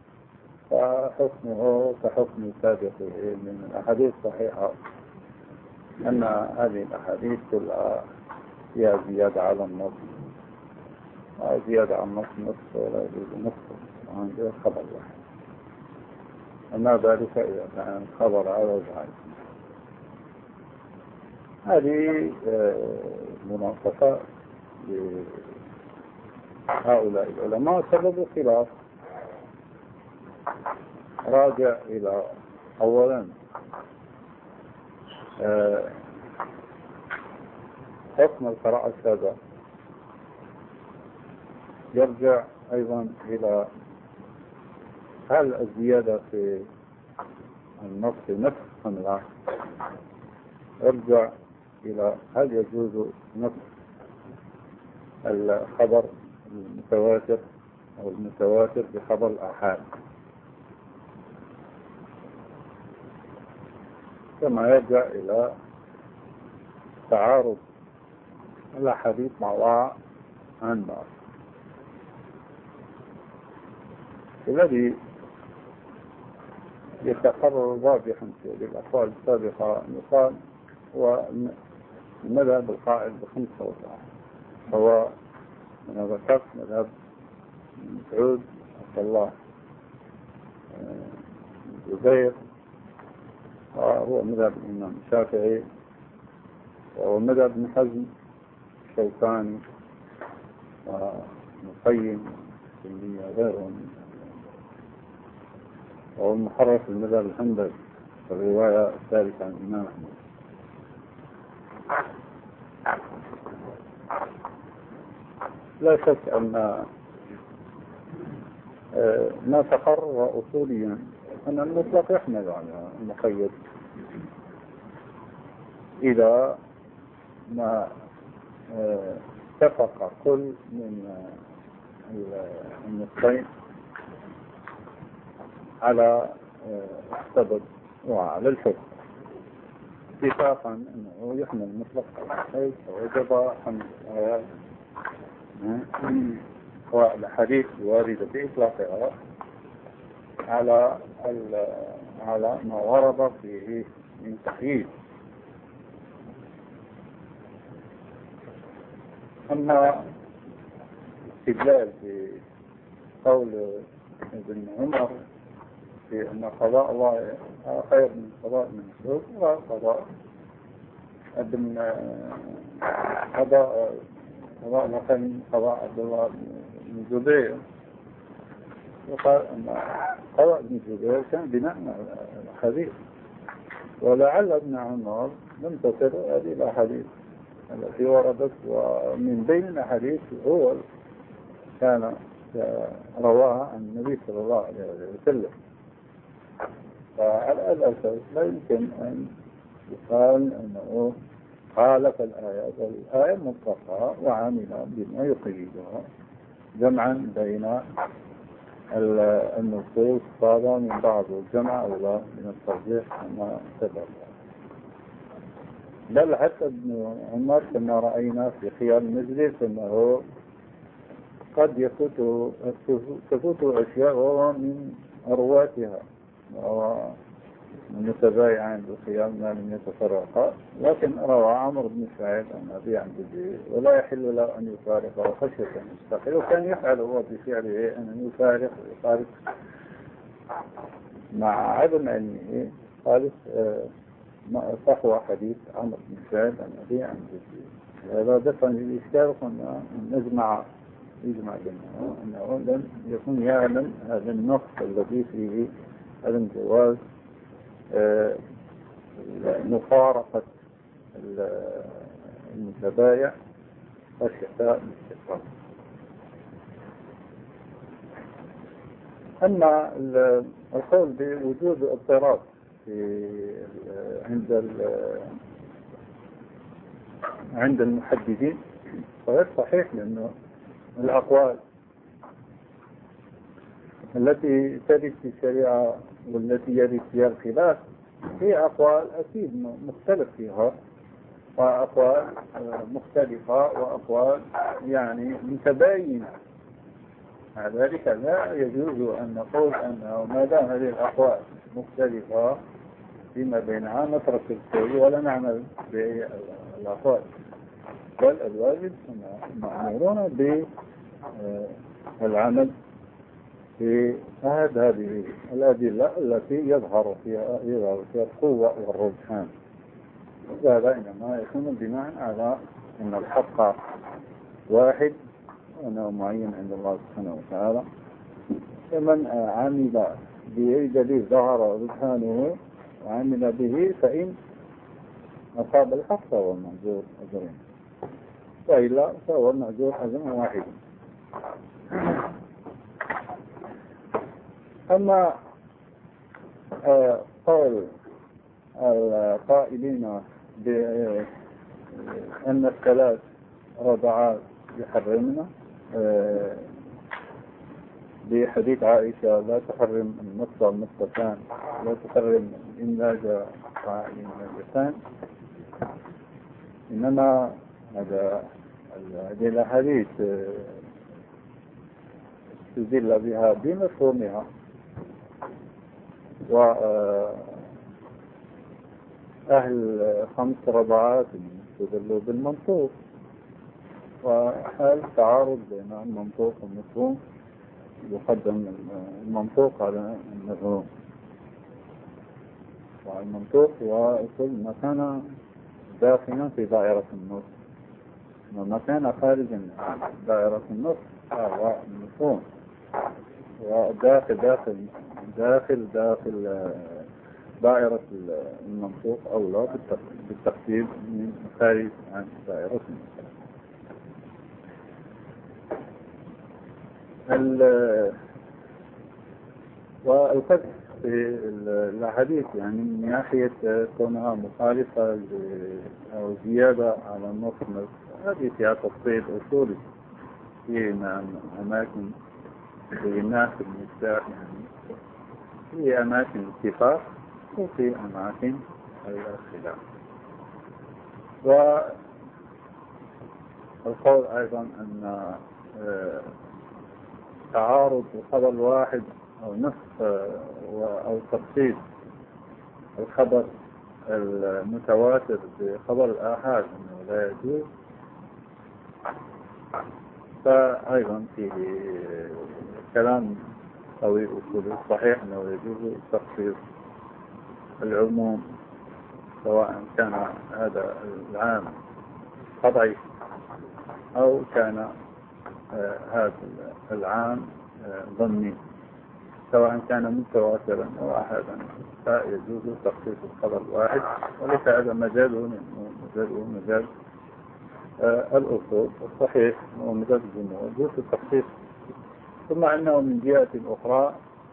فحكمه كحكم سابقه من الأحاديث الصحيحة أن هذه الأحاديث كلها فيها زيادة على النص، زيادة على النص نصف ولا يجوز نصف عن غير خبر واحد. أما ذلك إذا كان خبر على وجهين. هذه مناقشة لهؤلاء العلماء. سبب الخلاف راجع إلى أولا حكم القراءة السابقة، يرجع أيضا إلى هل الزيادة في النص نفس أم لا، يرجع إلى هل يجوز نص الخبر المتواتر أو المتواتر بخبر الآحاد، كما يرجع إلى تعارض الأحاديث مع بعض عن بعض. الذي يتقرر واضحا في الأقوال السابقة يقال هو المذهب القائل بخمس رضعات، هو من ذكرت مذهب مسعود عبد الله زبير، وهو مذهب الإمام الشافعي، وهو مذهب ابن حزم الشوكاني ومقيم سنية غيرهم، وهو المحرر في المذهب الحنبلي في الرواية الثالثة عن الإمام أحمد. لا شك أن ما تقرر أصوليا أن المطلق يحمل على المقيد إذا ما اتفق كل من النصين على السبب وعلى الحكم اتفاقا أنه يحمل مطلق الحيث ووجب حمل الآيات والحديث الواردة بإطلاقها على على ما ورد فيه من تحييد. أما استدلال في قول ابن عمر في أن قضاء الله خير من قضاء المنسوخ وقضاء ابن قضاء قضاء خير من قضاء عبد الله بن الزبير، وقال أن قضاء ابن الزبير كان بناء على الحديث، ولعل ابن عمر لم تصل هذه الأحاديث التي وردت، ومن بين الأحاديث هو كان رواها عن النبي صلى الله عليه وسلم. فعلى الأساس لا يمكن أن يقال أنه خالف الآيات، والآية مطلقة وعمل بما يقيدها جمعا بين النصوص صار من بعض الجمع أو لا من الترجيح كما سبق. بل حتى ابن عمر كما رأينا في خيار المجلس أنه قد يفوت تفوت أشياء وهو من أرواتها وهو متبايعا بالخيار ما لم يتفرقا، لكن روى عمرو بن سعيد عن أبي عن جده ولا يحل له أن يفارق خشية أن يستقل، وكان يفعل هو بفعله أن يفارق ويفارق مع عدم علمه خالص صحوى حديث عمرو بن سعيد عن أبي عن جده. هذا دفع للإشكال قلنا نجمع يجمع بينه أنه لم يكن يعلم هذا النص الذي فيه عدم جواز مفارقة المتبايع والشفاء بالاستقرار. أما القول بوجود اضطراب في عند عند المحددين فغير صحيح، لأنه الأقوال التي ترد في الشريعة والتي يرد فيها الخلاف هي أقوال أكيد مختلف فيها، وأقوال مختلفة وأقوال يعني متباينة. مع ذلك لا يجوز أن نقول أنه ما دام هذه الأقوال مختلفة فيما بينها نترك الكل ولا نعمل بالأقوال، بل الواجب مأمورون بالعمل في أحد هذه الأدلة التي يظهر فيها يظهر فيها القوة والرجحان. هذا إنما يكون بناء على أن الحق واحد وأنه معين عند الله سبحانه وتعالى، فمن عمل بأي دليل ظهر رجحانه وعمل به فإن أصاب الحق فهو المأجور أجرين، وإلا فهو المأجور أجر واحد. أما قول القائلين بأن الثلاث رضعات يحرمنا بحديث عائشة لا تحرم النص والنصفتان لا تحرم الإنلاج والإنلاجتان، إنما هذا هذه الأحاديث تدل بها بمفهومها، وأهل خمس رضعات تدلوا بالمنطوق، وحال تعارض بين المنطوق والمفهوم يقدم المنطوق على المفهوم، والمنطوق هو كل ما كان داخلا في دائرة النص، وما كان خارجا عن دائرة النص فهو المفهوم، وداخل داخل داخل داخل دائرة المنطوق أو لا بالتقسيم من خارج عن دائرة النص. والقدح في الحديث يعني من ناحية كونها مخالفة أو زيادة على النص، هذه فيها تفصيل أصولي في أماكن في الناس المفتاح يعني في أماكن اتفاق وفي أماكن الخلاف. والقول أيضا أن تعارض الخبر الواحد أو نصف أو تخصيص الخبر المتواتر بخبر الآحاد أنه لا يجوز، فأيضا في كلام قوي أصولي صحيح أنه يجوز تخصيص العموم، سواء كان هذا العام قطعي أو كان هذا العام ضمني، سواء كان متواترا أو أحدا، فيجوز تخصيص الخبر الواحد، وليس هذا مجاله مجاله مجال الأصول الصحيح ومجال الجمهور يجوز التخصيص. ثم أنه من جهة أخرى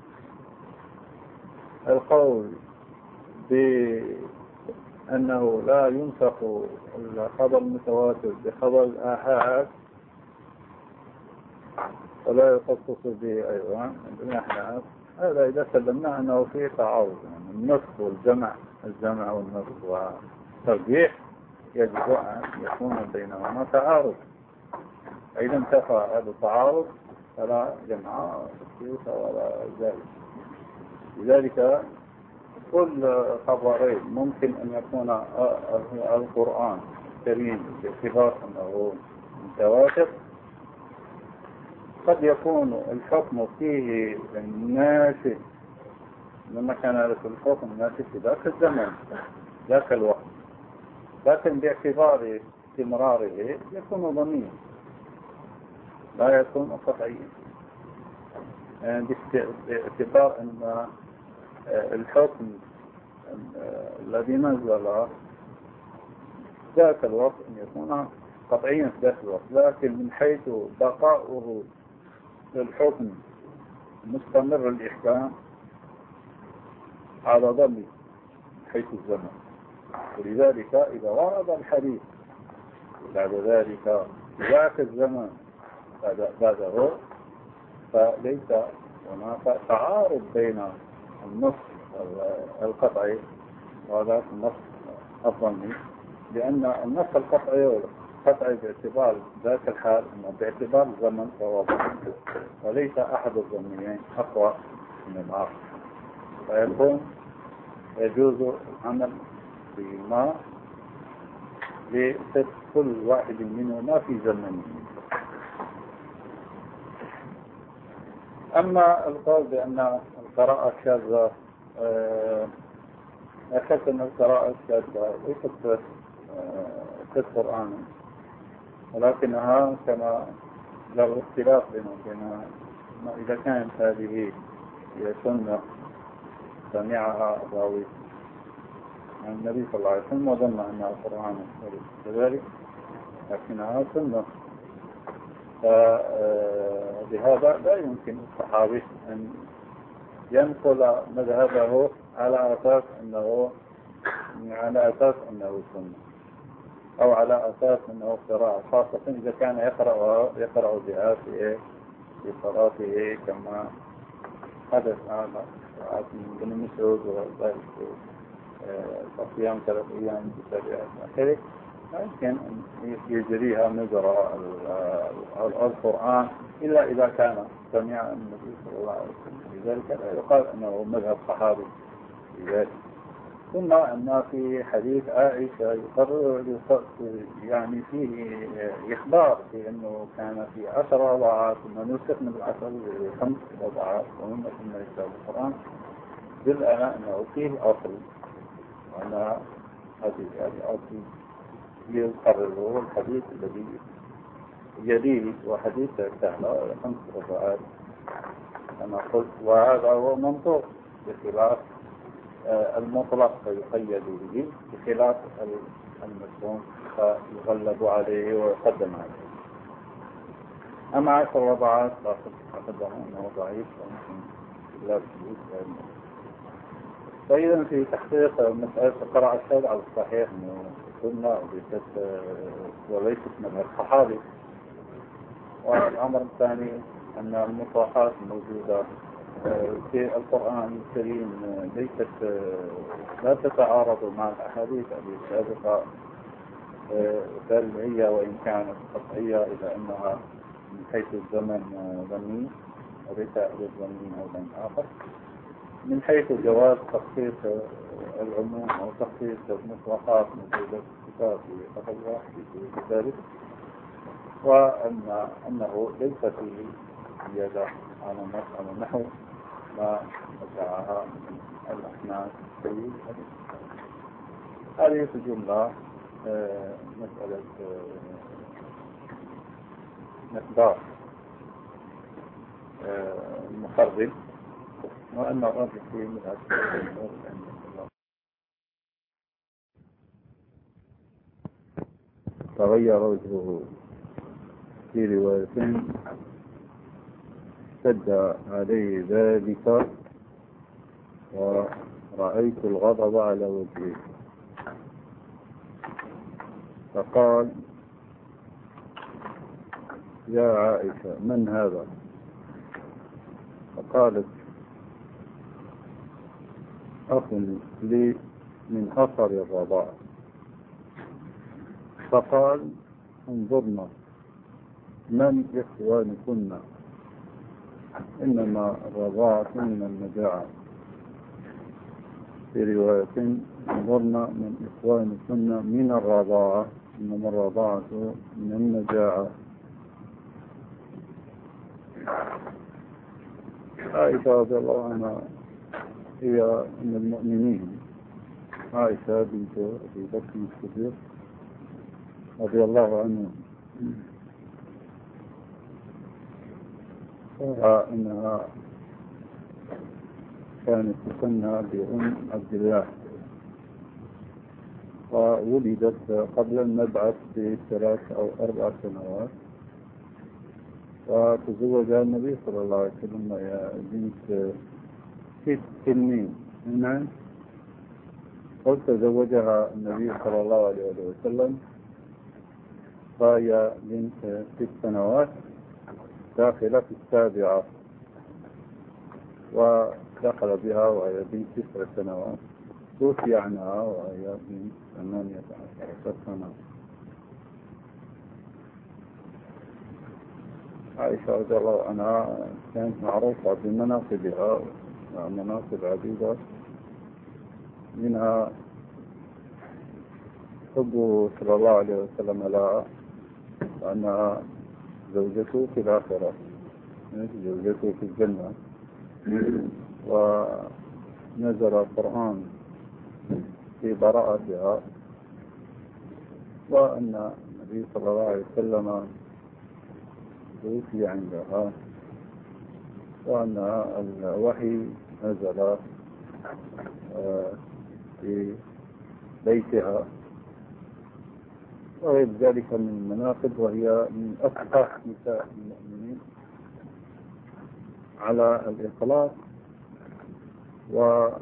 القول بأنه لا ينسخ الخبر المتواتر بخبر الآحاد ولا يخصص به أيضا الأحناف، هذا إذا سلمنا أنه فيه تعارض، يعني النصف والجمع، الجمع والنصف والترجيح يجب أن يكون بينهما تعارض. إذا انتفى هذا التعارض فلا جمع ولا ذلك. لذلك كل خبرين ممكن أن يكون القرآن الكريم باعتبار أنه متواتر، قد يكون الحكم فيه ناسخ لما كان الحكم ناسخ في ذاك الزمن ذاك الوقت، لكن باعتبار استمراره يكون ضمنيا لا يكون قطعيا، يعني باعتبار أن الحكم الذي نزل ذاك الوقت أن يكون قطعيا في ذاك الوقت، لكن من حيث بقاؤه للحكم مستمر الإحكام على ضمن من حيث الزمن. ولذلك إذا ورد الحديث بعد ذلك ذاك الزمن بعده فليس هناك تعارض بين النص القطعي وذاك النص الظني، لأن النص القطعي والقطعي باعتبار ذاك الحال باعتبار الزمن فهو ظني، وليس أحد الظنيين أقوى من الآخر، فيكون يجوز العمل بما لصدق كل واحد منهما في زمنه. أما القول بأن القراءة الشاذة، أخذت أن القراءة الشاذة ليست في القرآن، ولكنها كما له اختلاف بينه وبينها، إذا كانت هذه هي سنة سمعها الراوي عن النبي صلى الله عليه وسلم وظن أنها القرآن كذلك، لكنها سنة، فبهذا لا يمكن الصحابي أن ينقل مذهبه على أساس أنه على أساس أنه سنة أو على أساس أنه قراءة، خاصة إذا كان يقرأ يقرأ بها في في صلاته كما حدث هذا من بن مسعود وغيره صيام ثلاث أيام بسبع آخره، يمكن أن يجريها مجرى القرآن إلا إذا كان سمع النبي صلى الله عليه وسلم، لذلك لا يقال أنه مذهب صحابي لذلك. ثم أن في حديث عائشة يقرر يعني فيه إخبار في أنه كان في عشر رضعات ثم نسخ من العشر خمس رضعات ومن أثناء كتاب القرآن، دل على أنه فيه أصل، وأن هذه الأصل يقرره الحديث الذي يليه وحديث سهل خمس رضعات كما قلت، وهذا هو منطوق بخلاف المطلق فيقيد به، بخلاف المسلم فيغلب عليه ويقدم عليه. أما عشر رضعات فقدم أنه ضعيف وممكن لا بجوز. فإذا في تحقيق مسألة القراءة الشاذة على الصحيح أنه سنة وليست من الصحابي. والأمر الثاني أن المطلقات الموجودة في القرآن الكريم ليست لا تتعارض مع الأحاديث السابقة، بل هي وإن كانت قطعية إلى أنها من حيث الزمن ظني وليس الظني أيضا آخر، من حيث جواز تخصيص العموم أو تخصيص المطلقات من حيث الصفات في لفظ واحد في ذلك، وأن أنه ليس فيه زيادة على على النحو ما ادعاها الأحناف في هذه في الجملة مسألة مقدار المخرج، وأن الراجح فيه من هذه الأمور تغير وجهه في رواية اشتد عليه ذلك ورأيت الغضب على وجهه، فقال يا عائشة من هذا؟ فقالت أخ لي من أثر الرضاعة. فقال انظرنا من إخوانكن، إنما الرضاعة من المجاعة. في رواية انظرنا من إخوانكن من الرضاعة، إنما الرضاعة من المجاعة. عائشة رضي الله عنها هي من المؤمنين، عائشة بنت أبي بكر الصديق رضي الله عنه، إنها كانت تسمى بأم عبد الله، وولدت قبل المبعث بثلاث أو أربع سنوات، وتزوجها النبي صلى الله عليه وسلم يا بنت ست سنين. نعم، وتزوجها النبي صلى الله عليه وسلم وهي بنت ست سنوات داخلة في السابعة، ودخل بها وهي بنت تسع سنوات، توفي عنها وهي بنت ثمانية عشر سنة. عائشة رضي الله عنها كانت معروفة بمناقبها ومناقب عديدة، منها حبه صلى الله عليه وسلم لها، وأنها زوجته في الآخرة، زوجته في الجنة، ونزل القرآن في براءتها، وأن النبي صلى الله عليه وسلم توفي عندها، وأن الوحي نزل في بيتها، وغير ذلك من المناقب. وهي من أفقه نساء المؤمنين على الإطلاق، وهي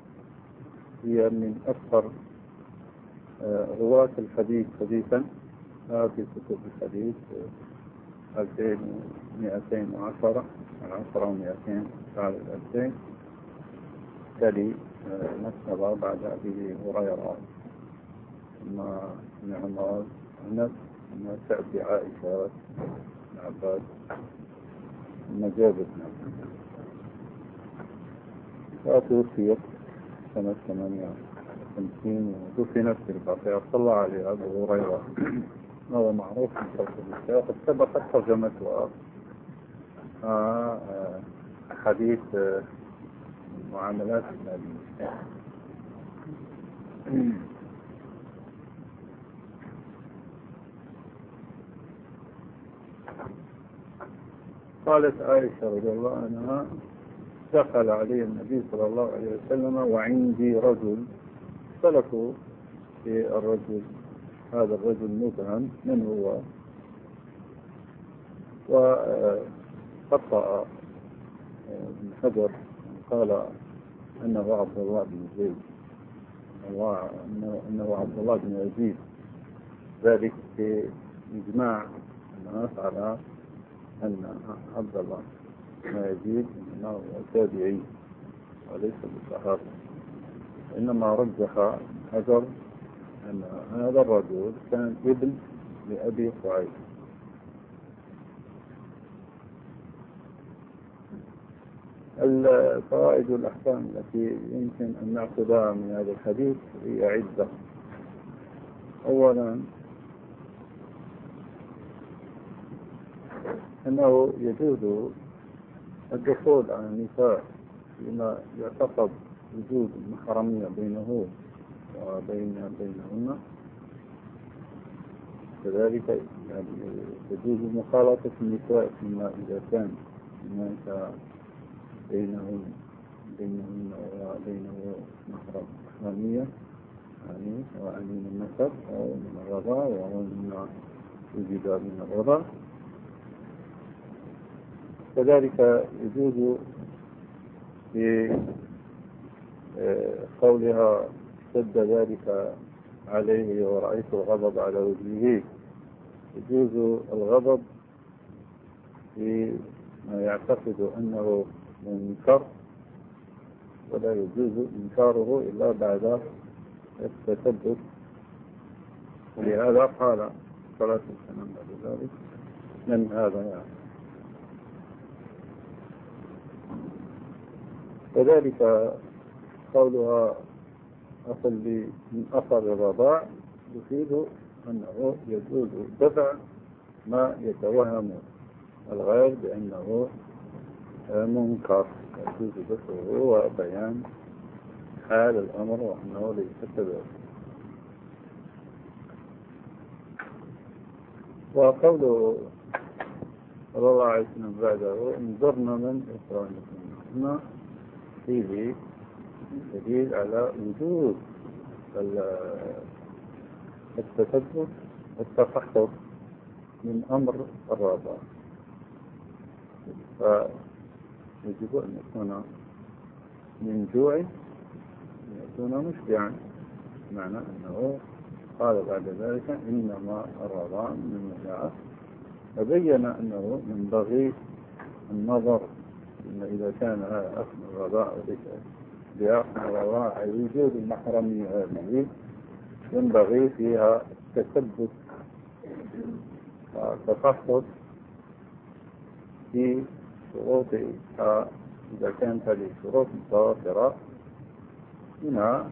من أكثر رواة الحديث حديثا في كتب الحديث، ألفين ومئتين وعشرة عشرة ومئتين على الألفين، تلي نسبة بعد أبي هريرة ثم ابن عمر أنس ثم تأتي عائشة بن عباس ثم جابر. وتوفيت سنة ثمانية وخمسين ودفنت في البقيع. صلى عليه أبو هريرة، هو معروف في صوت الشيخ، قد سبقت ترجمتها حديث معاملات النبي. قالت عائشة رضي الله عنها دخل عليه النبي صلى الله عليه وسلم وعندي رجل، اختلفوا في الرجل، هذا الرجل مبهم من هو، وقطع ابن حجر قال انه عبد الله بن زيد، انه عبد الله بن يزيد، ذلك في اجماع الناس على ان عبد الله ما يزيد إنما هو تابعي وليس بالصحابة. إنما رجح حجر أن هذا الرجل كان ابن لأبي قعيد. الفوائد والأحكام التي يمكن أن نأخذها من هذا الحديث هي عدة. أولا أنه يجوز الدخول على النساء فيما يعتقد وجود المحرمية بينه وبين بينهن، كذلك يعني يجوز مخالطة النساء فيما إذا كان هناك بينهم بينهن وبينه محرمية، يعني سواء من النسب أو من الرضاع أو من وجد من الرضاع. كذلك يجوز في قولها اشتد ذلك عليه ورأيت الغضب على وجهه، يجوز الغضب في ما يعتقد أنه منكر ولا يجوز إنكاره إلا بعد التثبت. ولهذا قال صلاة السلام بعد ذلك من هذا يعني. كذلك قولها أصل من أثر الرضاع يفيد أنه يجوز دفع ما يتوهم الغير بأنه منكر، يجوز دفعه وبيان حال الأمر وأنه ليس كذلك. وقوله صلى الله عليه وسلم بعده انظرنا من إخوانكم، هنا فيه دليل على وجود التثبت والتفحص من أمر الرضاع، فيجب أن يكون من جوع يكون مشبعا، معنى أنه قال بعد ذلك إنما الرضاع من المجاعة، فبين أنه ينبغي النظر إن إذا كان أخذ الرضاع بأخذ الرضاع وجود المحرمية هذه ينبغي فيها التثبت والتخصص في شروطها، إذا كانت هذه الشروط متوافرة، منها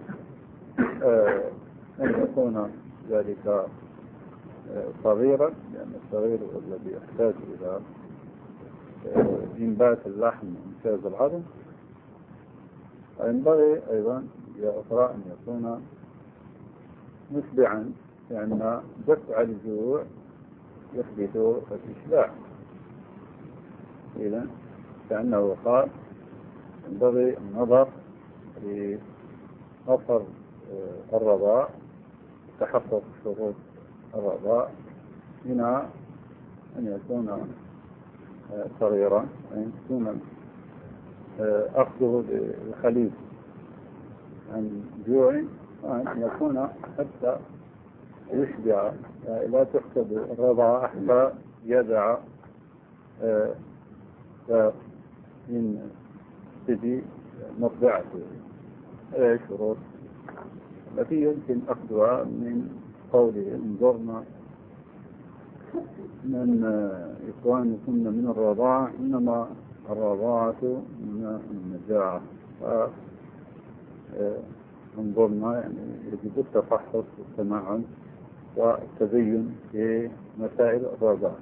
أن يكون ذلك صغيرا، لأن الصغير هو الذي يحتاج إلى إنبات اللحم وإنشاز العظم. وينبغي أيضا أخرى أن يكون مشبعا، لأن دفع الجوع يحدث الإشباع. إذن كأنه قال ينبغي النظر لأثر الرضاع، تحقق شروط الرضاع، منها أن يكون صغيرا، أن يكون أخذه بالخليج عن جوع، وأن يكون حتى يشبع، لا تحسب الرضاعة حتى يدع من تجي مرضعته. هذه الشروط التي يمكن أخذها من قوله انظرنا من إخوانكم من الرضاعة، إنما الرضاعة من المجاعة، فانظرنا يعني يجب التفحص والتمعن والتبين في مسائل الرضاعة.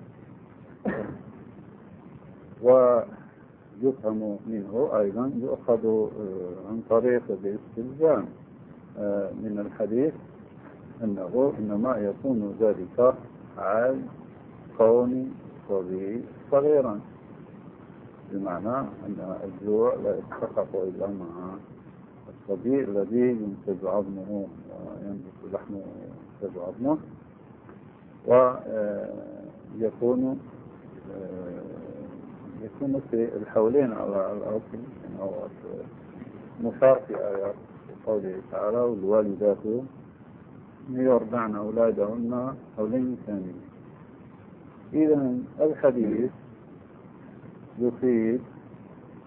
ويفهم منه أيضا يؤخذ عن طريق الاستلزام من الحديث أنه إنما يكون ذلك حال كون الصبي صغيرا، بمعنى أن الجوع لا يتحقق إلا مع الصبي الذي ينتج عظمه وينبت لحمه وينتج عظمه، ويكون يكون في الحولين على الأصل، أو مشار في آيات قوله تعالى والوالدات يرضعن أولادهن حولين كاملين. إذن الحديث يفيد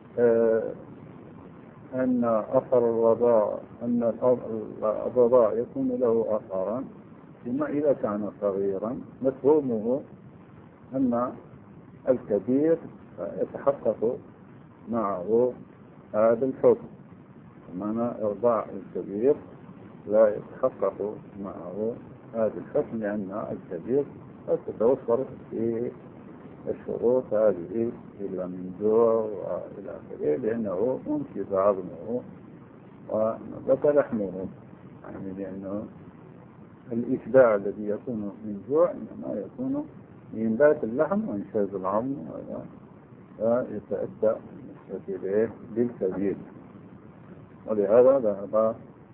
أن أثر الرضاع أن الرضاع يكون له أثرا، ثم إذا كان صغيرا مفهومه أن الكبير يتحقق معه هذا الحكم، بمعنى إرضاع الكبير لا يتحقق معه هذا الحكم، لأن الكبير لا تتوفر فيه الشروط هذه إلا من جوع وإلى آخره، لأنه منشف عظمه ونبت لحمه، يعني لأنه الإشباع الذي يكون من جوع إنما يكون بإنبات اللحم وإنشاز العظم، ويتأتى بالنسبة للكبير. ولهذا ذهب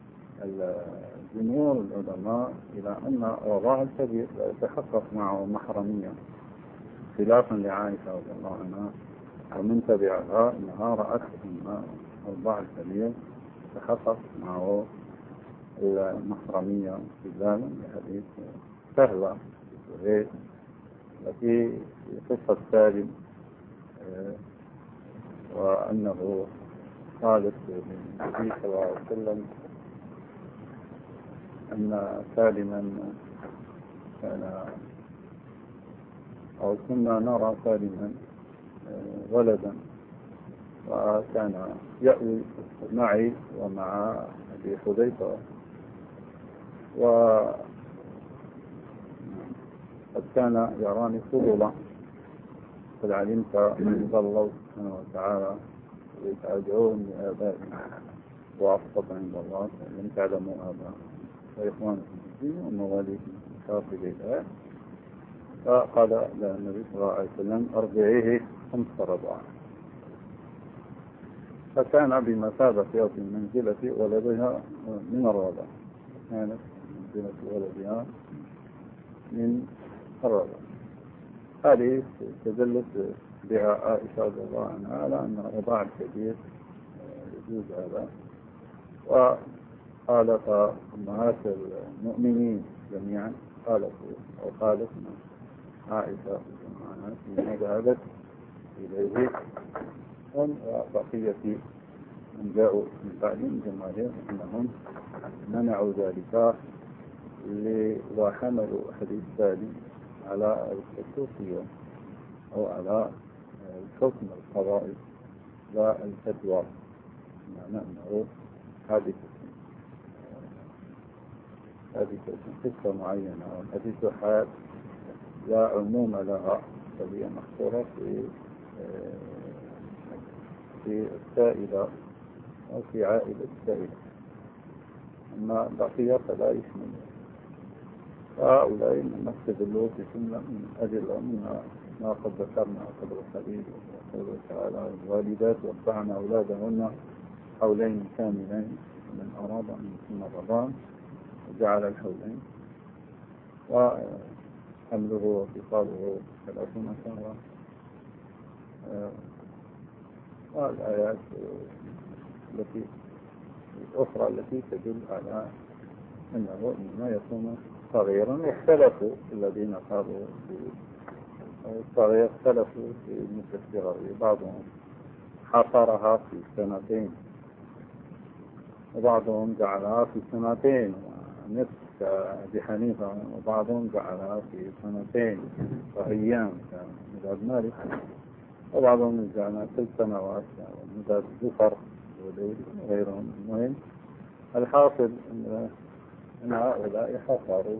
جمهور العلماء إلى أن رضاع الكبير لا يتحقق معه محرمية، خلافا لعائشة رضي الله عنها ومن تبعها أنها رأت أن رضاع الكبير يتحقق معه المحرمية استدلالا بحديث سهلة وهيك التي في قصة سالم، وأنه قالت للنبي صلى الله عليه وسلم أن سالما كان أو كنا نرى سالما ولدا، وكان يأوي معي ومع أبي حذيفة، وقد كان يراني فضلا، قد علمت من الله سبحانه وتعالى ويتعدعون لآبائي وأفضل عند الله لم تعلموا آباء وإخوانكم في الدين ومواليكم شاطئ الإله. فقال له النبي صلى الله عليه وسلم أرضعيه خمس رضعات، فكان بمثابة أو في منزلة ولدها من الرضع، كانت منزلة ولدها من الرضع. هذه تدلت بها عائشة رضي الله عنها على أن الرضاع الكبير يجوز هذا، وقالت أمهات المؤمنين جميعا قالت وقالت عائشة حين ذهبت إليه هم وبقية من جاءوا من بعدهم جماهير أنهم منعوا ذلك وحملوا حديث سالم على الخصوصية أو على الحكم القضائي لا الفتوى، معنى أنه حادثة حادثة قصة معينة حديث حاد لا عموم لها، فهي محصورة في في السائلة أو في عائلة السائلة، أما بقية فلا يشمل. فهؤلاء من استدلوا بسنة من أجل أن ما قد ذكرنا قبل قليل وقوله تعالى الوالدات يرضعن أولادهن حولين كاملين من أراد أن يتم رمضان وجعل الحولين، وحمله وفصاله ثلاثون شهرا. والآيات التي الأخرى التي تدل على أنه إنما يكون صغيرا. واختلفوا الذين قالوا الصغير اختلفوا في المفسر، بعضهم حصرها في سنتين وبعضهم جعلها في سنتين ونصف كأبي حنيفة، وبعضهم جعلها في سنتين وأيام كمذهب مالك، وبعضهم جعلها ثلاث سنوات كمذهب زفر وغيرهم. المهم الحاصل أن أن هؤلاء حصروا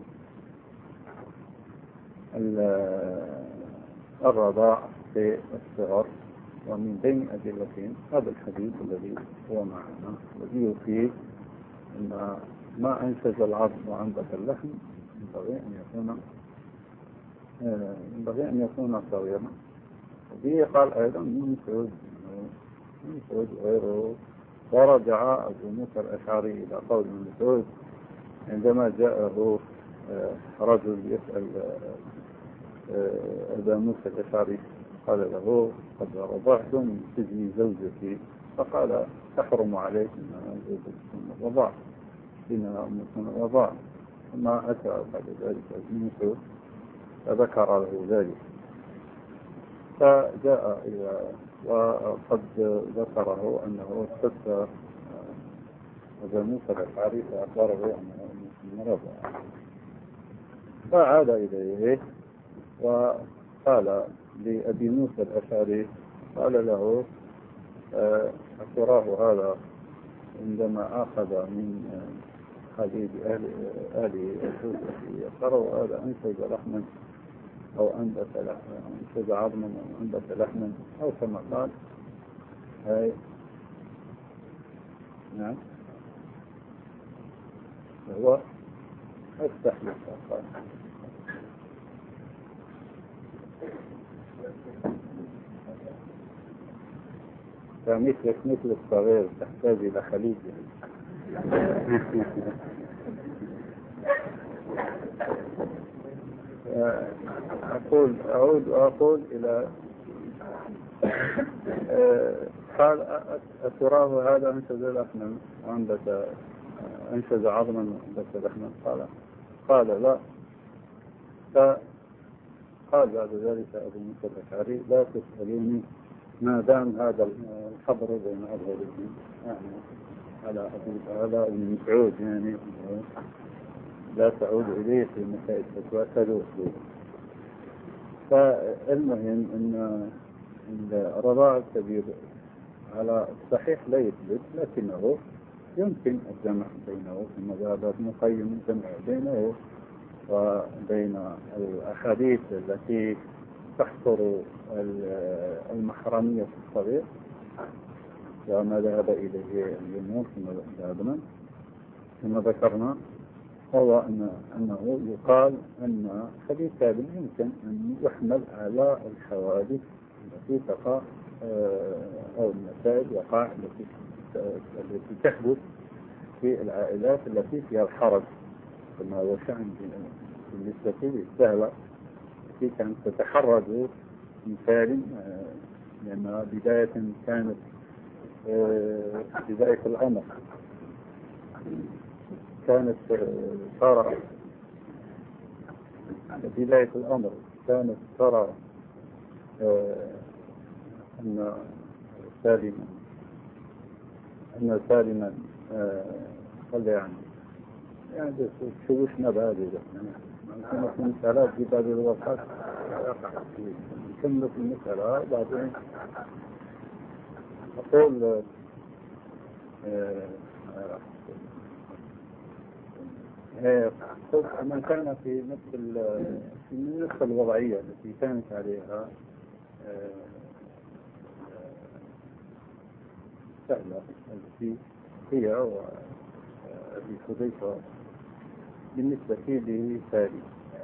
الرضاع في الصغر، ومن بين أدلتهم هذا الحديث الذي هو معنا الذي يفيد أن ما أنسج العظم وأنبت اللحم ينبغي أن يكون ينبغي أن يكون صغيرا. وبه قال أيضا من مسعود من مسعود غيره. ورجع أبو موسى الأشعري إلى قول من مسعود عندما جاءه رجل يسأل أبا موسى الأشعري قال له قد رضعت من سجن زوجتي، فقال تحرم عليك أنها زوجتكم الرضاع إنها أمكم الرضاع. ثم أتى بعد ذلك ابن مسعود فذكر له ذلك، فجاء إلى وقد ذكره أنه استفتى أبا موسى الأشعري فأخبره أنه مرض، فعاد إليه وقال لأبي موسى الأشعري، قال له أتراه هذا عندما أخذ من حديد أهل أهل يقرأ هذا أنتج لحما أو أنبت لحما أنتج عظما أو أنبت لحما أو كما قال. هاي نعم هو افتح للشيطان. فمثلك مثل الصغير تحتاج إلى خليج. أقول أعود وأقول إلى قال أتراه هذا أنشز لحما وأنبت أنشز عظما وأنبت لحما؟ قال قال لا. فقال بعد ذلك أبو موسى الأشعري لا تسألوني ما دام هذا الحبر بين أظهرهم، يعني على على ابن مسعود، يعني لا تعود إليه في مسائل الفتوى كذا. فالمهم أن الرضاع الكبير على الصحيح لا يثبت، لكنه يمكن الجمع بينه في مذهبات مقيم، الجمع بينه وبين الأحاديث التي تحصر المحرمية في الصغير وما ذهب إليه الجمهور كما ذهبنا كما ذكرنا، هو أن أنه يقال أن حديث هذا يمكن أن يحمل على الحوادث التي تقع أو المسائل وقع التي التي تحدث في العائلات التي فيها الحرج، كما هو شأن بالنسبة للسهلة التي كانت تتحرج مثال، لأنها بداية كانت بداية الأمر كانت ترى بداية الأمر كانت ترى أن سالما أن سالما قال يعني يعني شوشنا بهذه كنا في المسألة في بعض الوقت نكمل في المسألة بعدين أقول من كان في نفس في نفس الوضعية التي كانت عليها سهلة التي هي وأبي حذيفة بالنسبة له سالي،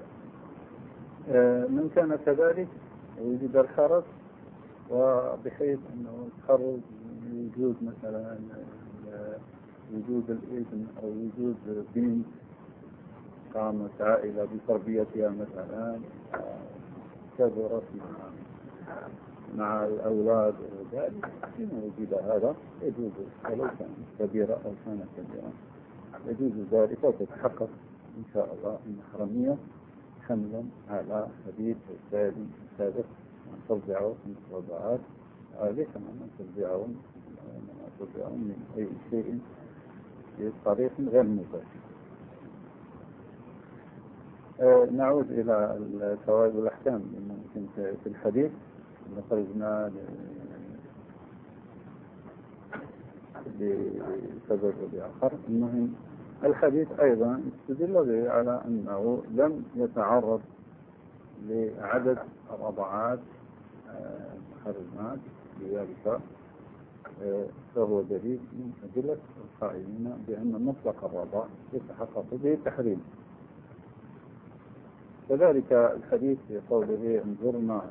من كان كذلك وجد الحرج، وبحيث أنه التخرج وجود مثلا وجود الابن أو وجود بنت قامت عائلة بتربيتها مثلا كبرت مع مع الأولاد وذلك، إن وجد هذا يجوز ولو كان كبيرة أو كان كبيرا يجوز ذلك، وتتحقق إن شاء الله المحرمية حملا على حديث الثاني السابق أن ترجعوا من الوضعات، ليس من ترجعوا من أي شيء بطريق غير مباشر. آه نعود إلى الفوائد والأحكام ممكن في الحديث. خرجنا لسبب لآخر. المهم الحديث أيضا استدل به على أنه لم يتعرض لعدد الرضعات المحرمات، لذلك فهو دليل من أدلة القائلين بأن مطلق الرضاع يتحقق به التحريم. كذلك الحديث في قوله انظرنا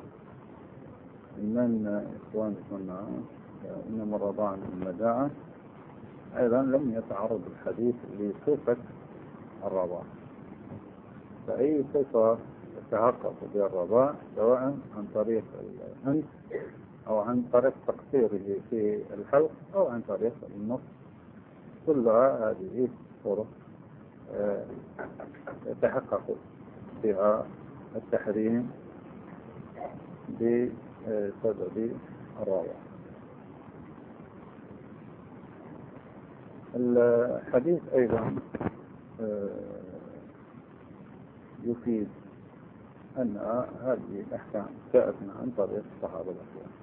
من إخوانكم إنما الرضاع من المداعة، أيضا لم يتعرض الحديث لصفة الرضاع، فأي صفة يتحقق بها الرضاع سواء عن طريق الأنف أو عن طريق تقصيره في الحلق أو عن طريق النص، كلها هذه طرق يتحقق بها التحريم بسبب الرابع. الحديث أيضا يفيد أن هذه الأحكام جاءتنا عن طريق الصحابة الأخيار،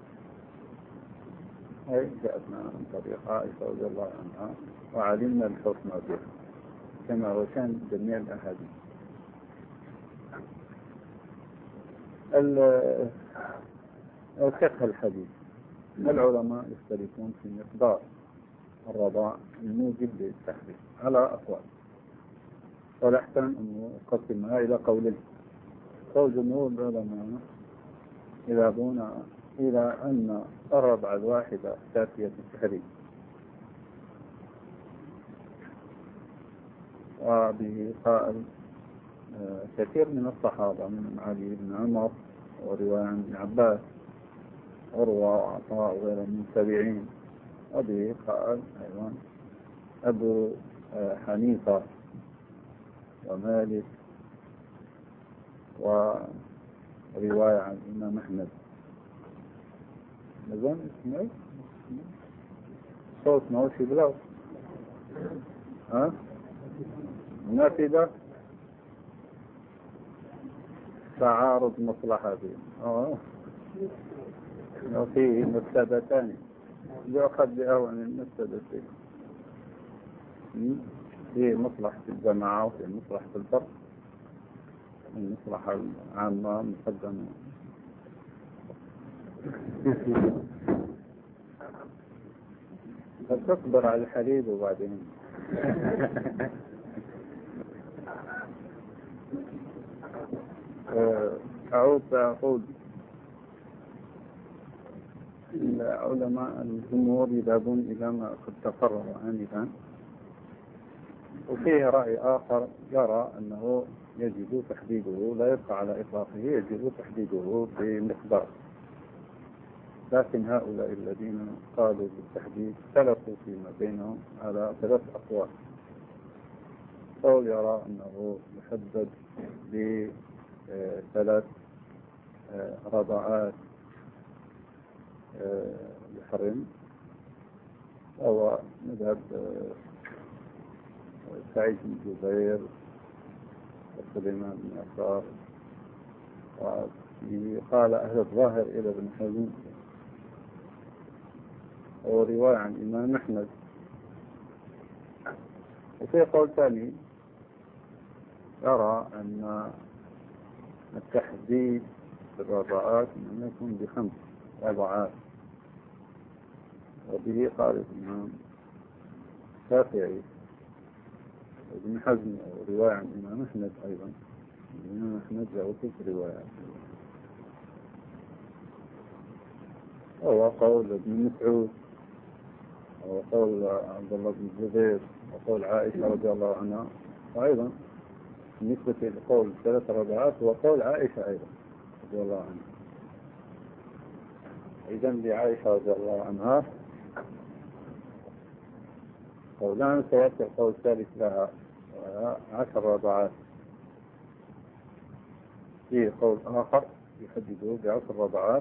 أي جاءتنا عن طريق عائشة رضي الله عنها، وعلمنا الحكم بها كما هو كان جميع الأحاديث. الفقه الحديث، العلماء يختلفون في مقدار الرضاع الموجب للتحريم على أقوال، والأحسن أن نقسمها إلى قولين. قول جمهور العلماء يذهبون إلى أن الرضعة الواحدة كافية التحريم، وبه قال كثير من الصحابة من علي بن عمر ورواية عن ابن عباس عروة وعطاء وغيرهم من التابعين، وبه قال أيضا أبو حنيفة ومالك ورواية عن الإمام أحمد. نظام اسمه صوت موشي بلو ها نافذة تعارض مصلحتين اه وفيه مفسدتان يؤخذ بأول المفسدتين، في مصلحة الجماعة وفي مصلحة الفرد، المصلحة العامة مقدمة. تصبر على الحليب وبعدين أعود أقول العلماء الجمهور يذهبون إلى ما قد تقرر آنفا، وفيه رأي آخر يرى أنه يجب تحديده، لا يبقى على إطلاقه، يجب تحديده بمقدار. لكن هؤلاء الذين قالوا بالتحديد اختلفوا فيما بينهم على ثلاث أقوال. قول يرى أنه يحدد بثلاث رضعات يحرم، وهو مذهب سعيد بن جبير وسليمان بن يسار، وقال أهل الظاهر إلى ابن حزم، ورواية عن الإمام أحمد. وفي قول ثاني يرى أن التحديد في الرضاعات أن يكون بخمس رضاعات، وبه قال الإمام الشافعي ابن حزم، ورواية عن الإمام أحمد أيضا. الإمام أحمد له ست روايات، وهو قول ابن مسعود وقول عبد الله بن الزبير وقول عائشة رضي الله عنها، وأيضا بالنسبة لقول ثلاث رضعات وقول عائشة أيضا رضي الله عنها. إذن لعائشة رضي الله عنها قولان، سيأتي القول الثالث لها عشر رضعات. فيه قول آخر يحدده بعشر رضعات،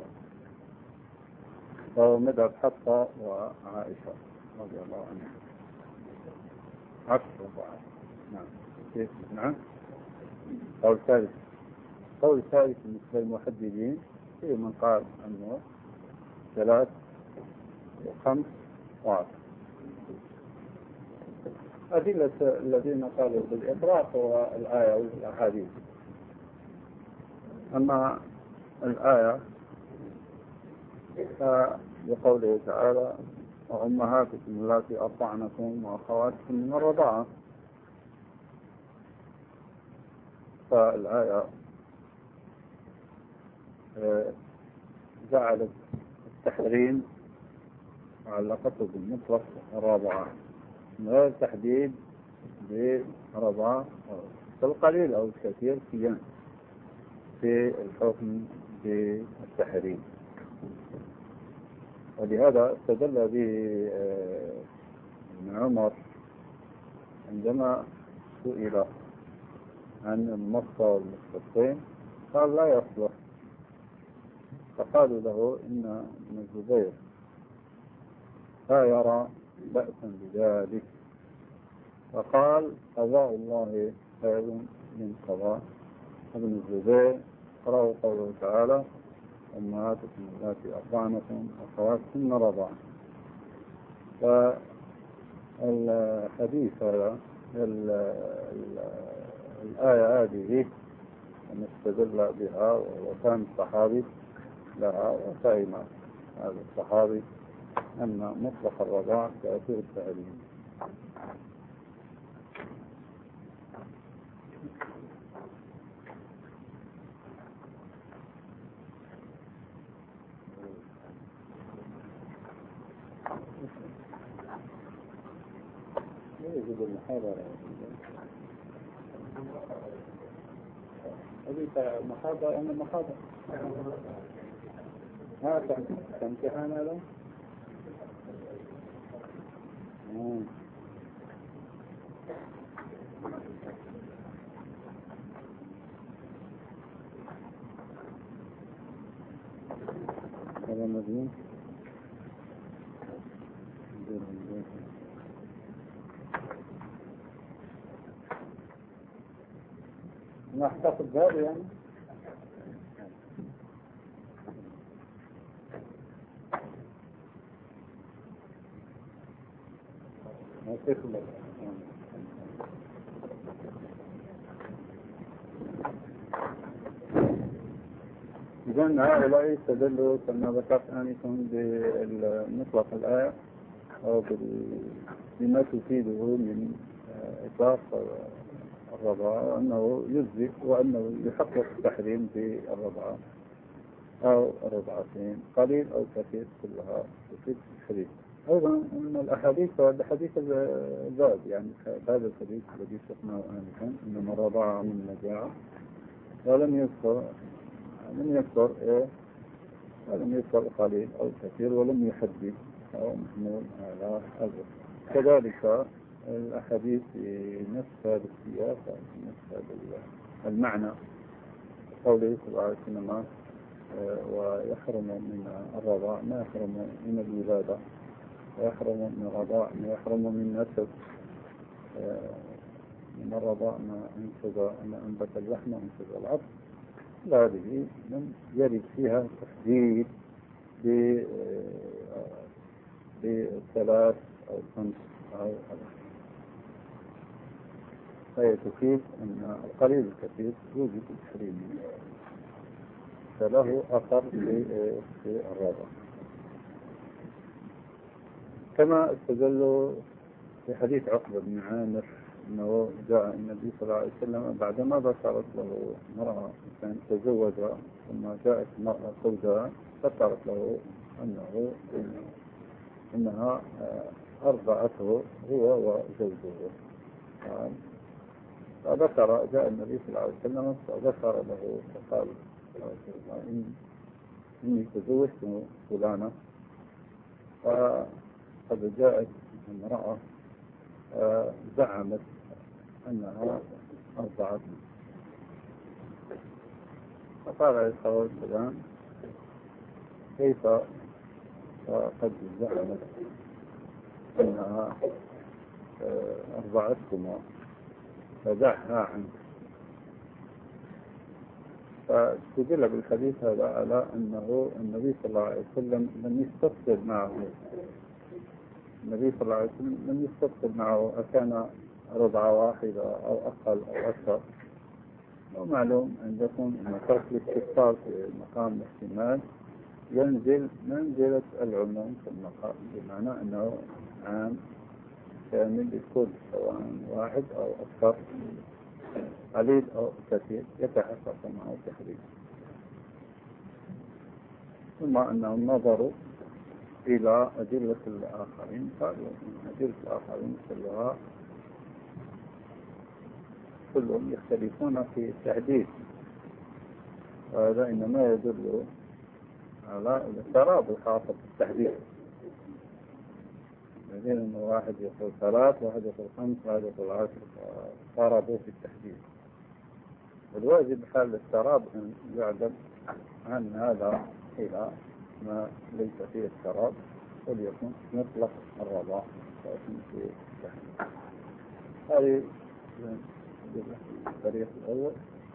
وهو مذهب حفصة وعائشة رضي الله عنها، عشر رضعات. نعم كيف؟ نعم. قول ثالث قول ثالث بالنسبة للمحددين، في من قال أنه ثلاث وخمس وعشر. أدلة الذين قالوا بالإطلاق هو الآية والأحاديث. أما الآية فبقوله تعالى وأمهاتكم اللاتي أرضعنكم وأخواتكم من الرضاعة، فالآية جعلت التحريم علقته بالمطلق الرضاعة من غير تحديد برضاعة القليل أو الكثير فيها في الحكم بالتحريم. ولهذا استدل به ابن عمر عندما سئل عن المصة والمصفتين، قال لا يصلح فقالوا له إن ابن الزبير لا يرى بأسا بذلك، فقال قضاء الله خير من قضاء ابن الزبير. قرأوا قوله تعالى أمهاتكم اللاتي أرضعنكم أخواتكم من رضاعة. فالحديث هذا الآية هذه نستدل بها، وكان الصحابي لها وفهم هذا الصحابي أن مطلق الرضاع تأثير التعليم. يجب المحاضرة هذه محاضرة أنا محاضرة ها كامتحان هذا هذا مدين ما احتفظ بهذا يعني ما تخلق. إذن هؤلاء استدلوا كما ذكرت آنفا بمطلق الآية أو بما تفيده من إطلاق الرضاعة، وأنه يجزئ وأنه يحقق التحريم في الرضاعة أو الرضعتين قليل أو كثير كلها تفيد التحريم. أيضا من الأحاديث حديث الزاد، يعني هذا الحديث الذي شفناه آنفا إنما الرضاعة من مجاعة، ولم يذكر لم يذكر إيه ولم يذكر قليل أو كثير، ولم يحدد أو محمول على هذا. كذلك الأحاديث في نفس هذا السياق، في نفس هذا المعنى، قوله صلى الله عليه وسلم ويحرم من الرضاع ما يحرم من الولادة، ويحرم من الرضاع ما يحرم من نسب، من الرضاع ما أنتج ما أنبت اللحم وأنتج العظم. هذه لم يرد فيها تحديد بالثلاث أو خمس أو أكثر، فهي تفيد أن القليل الكثير يوجد التحريم، فله أثر في الرضا. كما استدلوا في حديث عقبة بن عامر أنه جاء النبي صلى الله عليه وسلم بعدما ذكرت له مرأة كان تزوج ثم جاءت مرأة سوداء ذكرت له أنه إنها أرضعته هو وزوجه، فذكر جاء النبي صلى الله عليه وسلم فذكر له فقال إني تزوجت فلانة، فقد جاءت امرأة زعمت أنها أرضعت، فقال عليه الصلاة والسلام كيف قد زعمت أنها أرضعتكما فدعها عنك. فاستدل بالحديث هذا على أنه النبي صلى الله عليه وسلم لم يستفسر معه النبي صلى الله عليه وسلم لم يستفسر معه أكان رضعة واحدة أو أقل أو أكثر. ومعلوم عندكم أن ترك الاستفسار في مقام الاحتمال ينزل منزلة العموم في المقام، بمعنى أنه عام كامل للكل سواء واحد أو أكثر قليل أو كثير يتحقق معه التحريم. ثم أنهم نظروا إلى أدلة الآخرين قالوا أن أدلة الآخرين كلها كلهم يختلفون في التحديد، وهذا إنما يدل على الترابط الخاصة بالتحديد، الذين أن واحد يقول ثلاث واحد يقول خمس واحد يقول عشر ترابط في التحديد. الواجب حال الترابط أن يعلم عن هذا إلى ما ليس فيه الشراب وليكن مطلق الرضاع في التحريم. هذه الطريق الأول.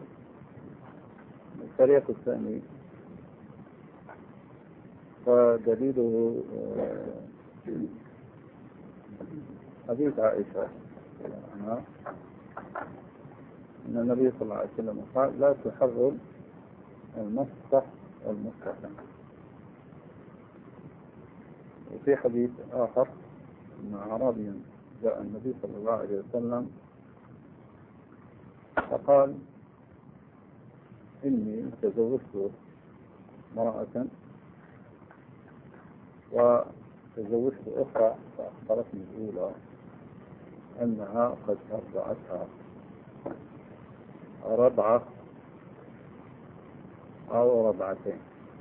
الطريق الثاني ودليله حديث عائشة عنها أن النبي صلى الله عليه وسلم قال لا تحرم المسح والمستحم. وفي حديث آخر أن أعرابيا جاء النبي صلى الله عليه وسلم فقال إني تزوجت امرأة وتزوجت أخرى فأخبرتني الأولى أنها قد أرضعتها رضعة أو رضعتين.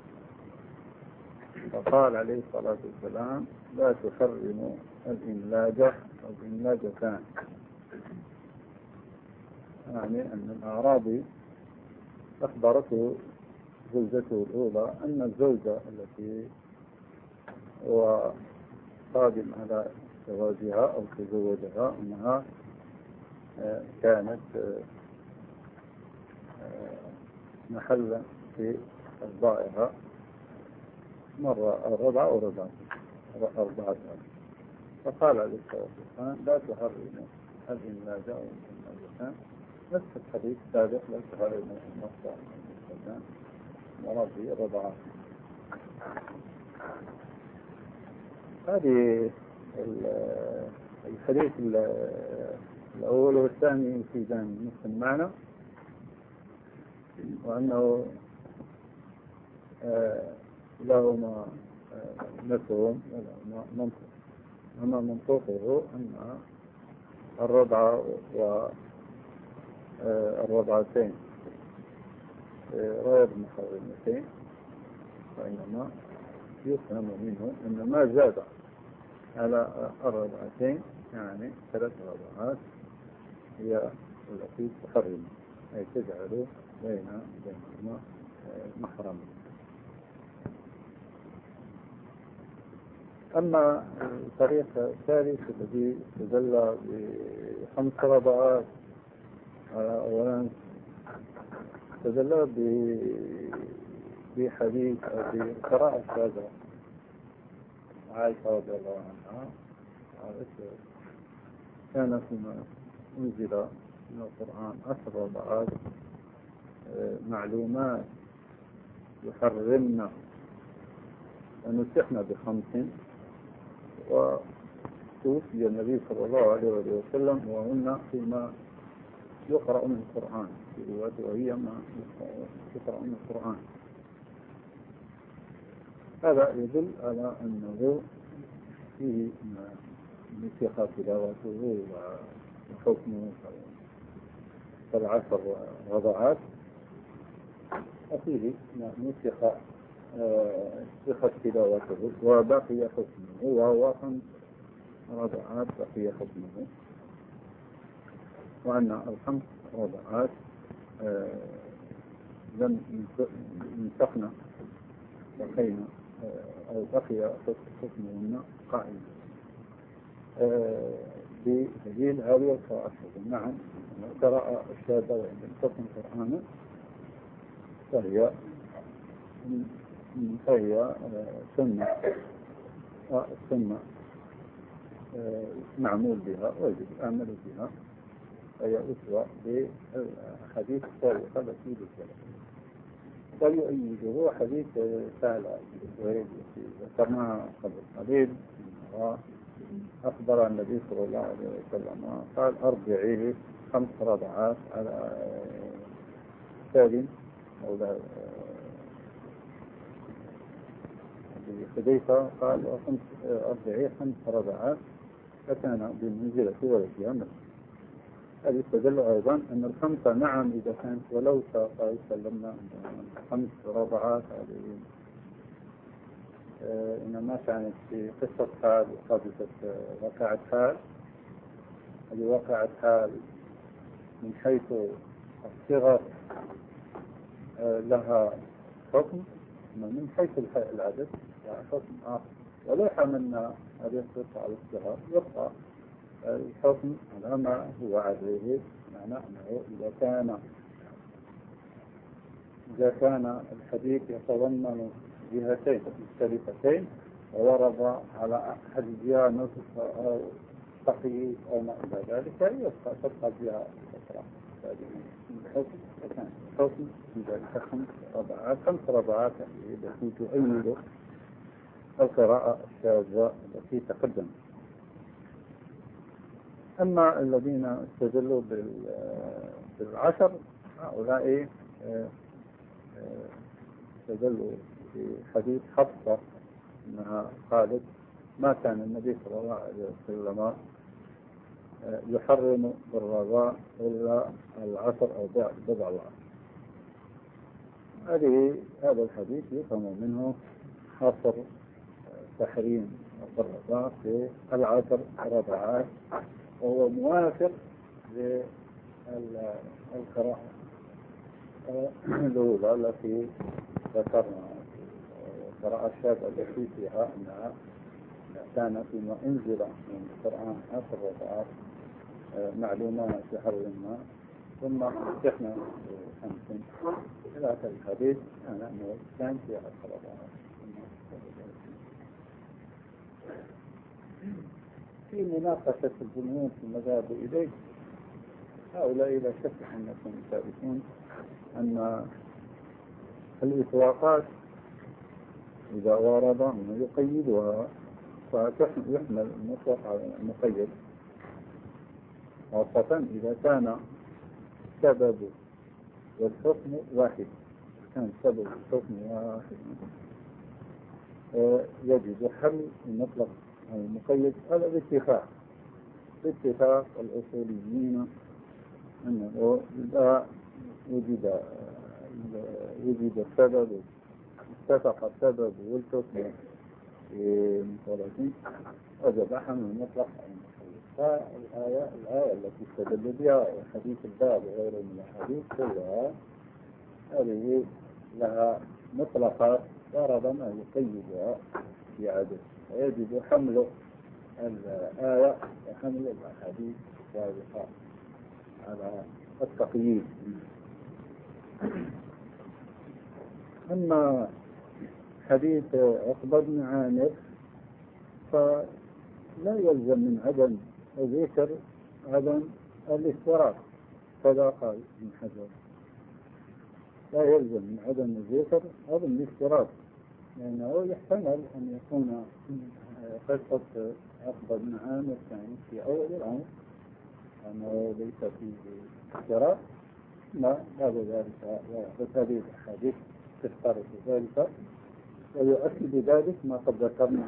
فقال عليه الصلاة والسلام لا تحرموا الإنلاجة والإنلاجتان، يعني أن الأعرابي أخبرته زوجته الأولى أن الزوجة التي هو قادم على زواجها أو تزوجها أنها كانت محلا في أرضائها مرة الرضع أو رضعتها. فقال عليه الصلاة والسلام لا تحرموا الإنلاجة أو الإنلاجتان، نفس الحديث السابق لا تحرموا المصدر والإنلاجتان مرضي الرضعات. هذه الحديث الأول والثاني يفيدان نفس المعنى، وأنه لهما مفهوم ولهما منطق. أما منطقه أن الرضعة والرضعتين غير محرمتين، وإنما يفهم منه أن ما زاد على الرضعتين يعني ثلاث رضعات هي التي تحرم، أي تجعل بين بينهما محرما. أما الطريق الثالث الذي تدل بخمس رضعات، أولا تدل بحديث بقراءة هذا عائشة رضي الله عنها قالت كان فيما أنزل من القرآن عشر رضعات معلومات يحرمنا ونسخنا بخمس، وتوفي النبي صلى الله عليه وسلم وهن فيما يقرأ من القرآن في رواية وهي ما يقرأ من القرآن. هذا يدل على أنه فيه نسخ تلاوته وحكمه كالعشر رضعات، وفيه نسخ نسخت تلاوته وبقي حكمه، وهو خمس رضعات بقي حكمه، وأن الخمس رضعات لم ينسخنا بقينا أو بقي حكمهن قائما بدليل هذه القراءة. نعم قراءة الشهادة وإن لم تكن قرآنا فهي فهي سنة، والسنة معمول بها ويجب العمل بها، هي أسوة بالحديث السابقة التي ذكرت. ويؤيده حديث سهل الذي ذكرناه قبل قليل، أخبر النبي صلى الله عليه وسلم قال أرضعيه خمس رضعات على سالم مولى حذيفة، قال أرضعيه خمس رضعات فكان بمنزلة ولدها مثل. هذا يستدل أيضا أن الخمسة نعم إذا كانت ولو ساقا يسلمنا خمس رضعات هذه إنما كانت في قصة حال وحادثة وقعت حال. هذه وقعت حال من حيث الصغر لها حكم، من حيث العدد حكم آخر، ولو حملنا هذه القصة على الصغر يبقى الحكم على ما هو عليه، معناه أنه إذا كان إذا كان الحديث يتضمن جهتين مختلفتين وورد على أحد الجهة نصف أو تقييد أو ما إلى ذلك يبقى تبقى جهة أخرى. الحكم كان حكم إذا خمس ربعات خمس ربعات التي تؤيد القراءة الشاذة التي تقدم. أما الذين استدلوا بالعشر هؤلاء استدلوا في حديث حفصة أنها قالت ما كان النبي صلى الله عليه وسلم يحرم بالرضاء إلا العشر أو بضع العشر. هذه هذا الحديث يفهم منه حصر تحريم الرضاء في العشر رضعات، وهو موافق للقراءة الأولى التي ذكرنا، القراءة الشاذة التي فيها أنها كان فيما أنزل من القرآن عشر رضعات معلومات يحرمنا ثم فتحنا خمس إلى آخر الحديث، كان أنه كان في عشر رضعات. في مناقشة الجمهور في المذاهب إليه، هؤلاء لا شك أنكم تعرفون أن الإطلاقات إذا ورد أنه يقيدها فيحمل المطلق على المقيد، خاصة إذا كان سبب والحكم واحد. كان سبب الحكم واحد يجب حمل المطلق على المقيد. هذا باتفاق باتفاق الأصوليين أنه إذا وجد وجد السبب اتفق السبب والحكم في مصالحين وجب حمل المطلق على المقيد. فالآية الآية التي استدل بها حديث الباب وغيره من الحديث كلها هذه لها مطلقات ورد ما يقيدها في عدد، ويجب حمل الآية وحمل الأحاديث السابقة على التقييد. أما حديث عقبة بن عامر فلا يلزم من عدم ذكر عدم الافتراض، كذا قال ابن حجر، لا يلزم من عدم الذكر عدم الافتراض، لأنه يحتمل أن يكون قصة عقبة بن عامر كانت في أول الأمر أنه ليس فيه افتراض، ما بعد ذلك بس هذه الحديث تفترض ذلك، ويؤكد ذلك ما قد ذكرنا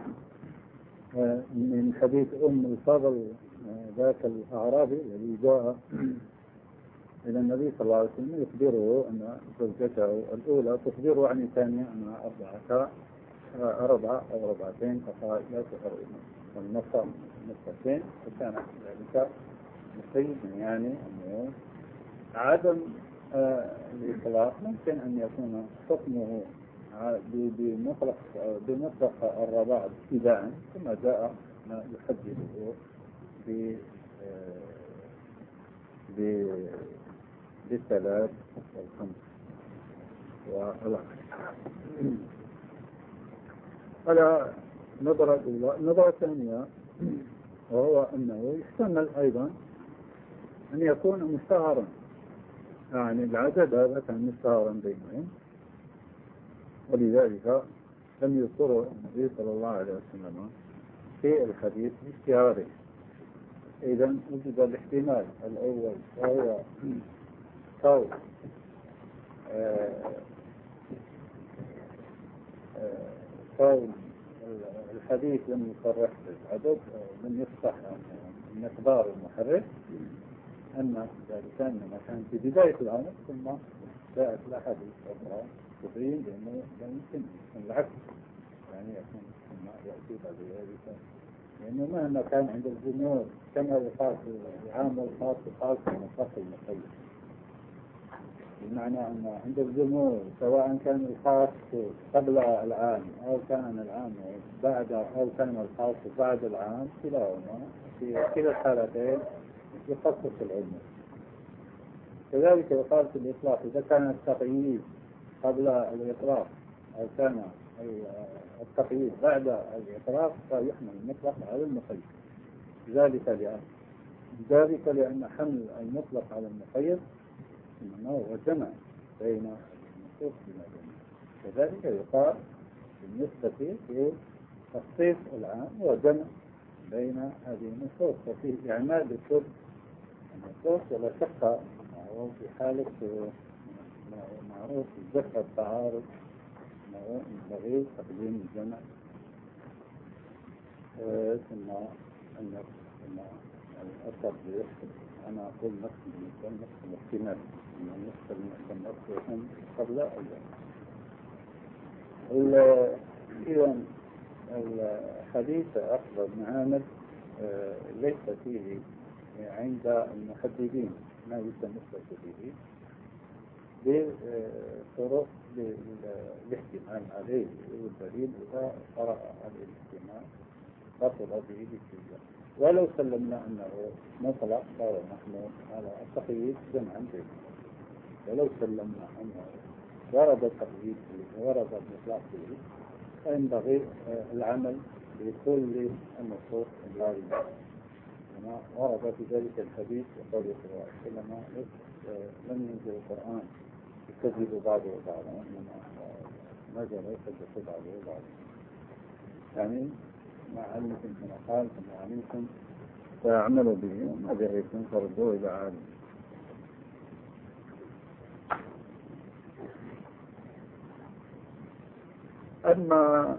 من حديث أم الفضل ذاك الأعرابي الذي جاء إلى النبي صلى الله عليه وسلم يخبره أن زوجته الأولى تخبره عن الثانية أنها أربعة أربعة أو أربعتين، فقال لا تحرم النصر نصفتين، فكان ذلك مقيد، يعني أنه عدم الإطلاق ممكن أن يكون حكمه بمطلق بمطلق الرضاع ابتداء، ثم جاء ما يحدده ب بالثلاث والخمس والعشر. على نظرة الأولى. النظرة الثانية وهو أنه يحتمل أيضا أن يكون مشتهرا، يعني العدد هذا كان مشتهرا بينهم، ولذلك لم يذكره النبي صلى الله عليه وسلم في الحديث باشتهاره. إذا وجد الاحتمال الأول وهو كون كون الحديث لم يصرح بالعدد، لم يفصح عن مقدار المحرك، أن ذلك أنما كان في بداية الأمر ثم جاءت الأحاديث أخرى تبين بأنه لا يمكن العكس، يعني يكون ثم يأتي بعد ذلك، لأنه مهما كان عند الجمهور كما الخاص العام والخاص الخاص من الخاص المقيد. بمعنى أن عند الجمهور سواء كان الخاص قبل العام أو كان العام بعد أو كان الخاص بعد العام كلاهما في كلا الحالتين يخصص العموم. كذلك يقال في الإطلاق إذا كان التقييد قبل الإطلاق أو كان التقييد بعد الإطلاق فيحمل المطلق على المقيد. ذلك لأن ذلك لأن حمل المطلق على المقيد إنما هو جمع بين النصوص بما بينها. كذلك يقال بالنسبة لتخصيص العام هو جمع بين هذه النصوص وفيه إعمال لكل النصوص ولا شك معروف في حالة معروف في ذكر التعارض ينبغي تقديم الجمع ثم النص ثم التطبيق. أنا أقول نفس المثال نفس الاحتمال أن النص المحتمل يكون قبل الجمع. إذا الحديث أخبر بن عامر ليس فيه عند المحددين ما يتمسك به بطرق الاحتمال عليه والدليل إذا قرأ الاحتمال بطل به بالكلية. ولو سلمنا أنه مطلق صار نحن على التقييد جمعا به، ولو سلمنا أنه ورد التقييد فيه ورد الإطلاق فيه فينبغي العمل بكل النصوص الواردة كما ورد في ذلك الحديث وقال صلى الله عليه وسلم لم ينزل القرآن يكذب بعضه بعضا إنما نزل يكذب بعضه بعضا. يعني ما علمكم كما قال كما علمكم فاعملوا به وما جهلتم فردوه إلى عالم. أما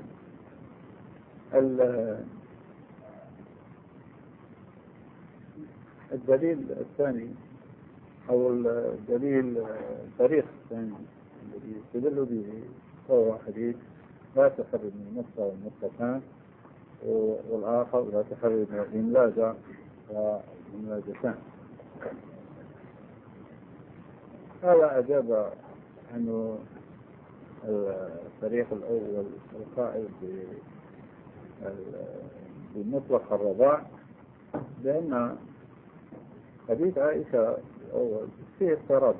الدليل الثاني أو الدليل الطريق الثاني الذي يستدل به هو حديث لا تخرج من المصدر والمصدران، والآخر لا تخرج من الإملاجة والإملاجتان. هذا أجاب عنه الطريق الأول القائل بمطلق الرضاع، لأن حديث عائشة الأول فيه اضطراب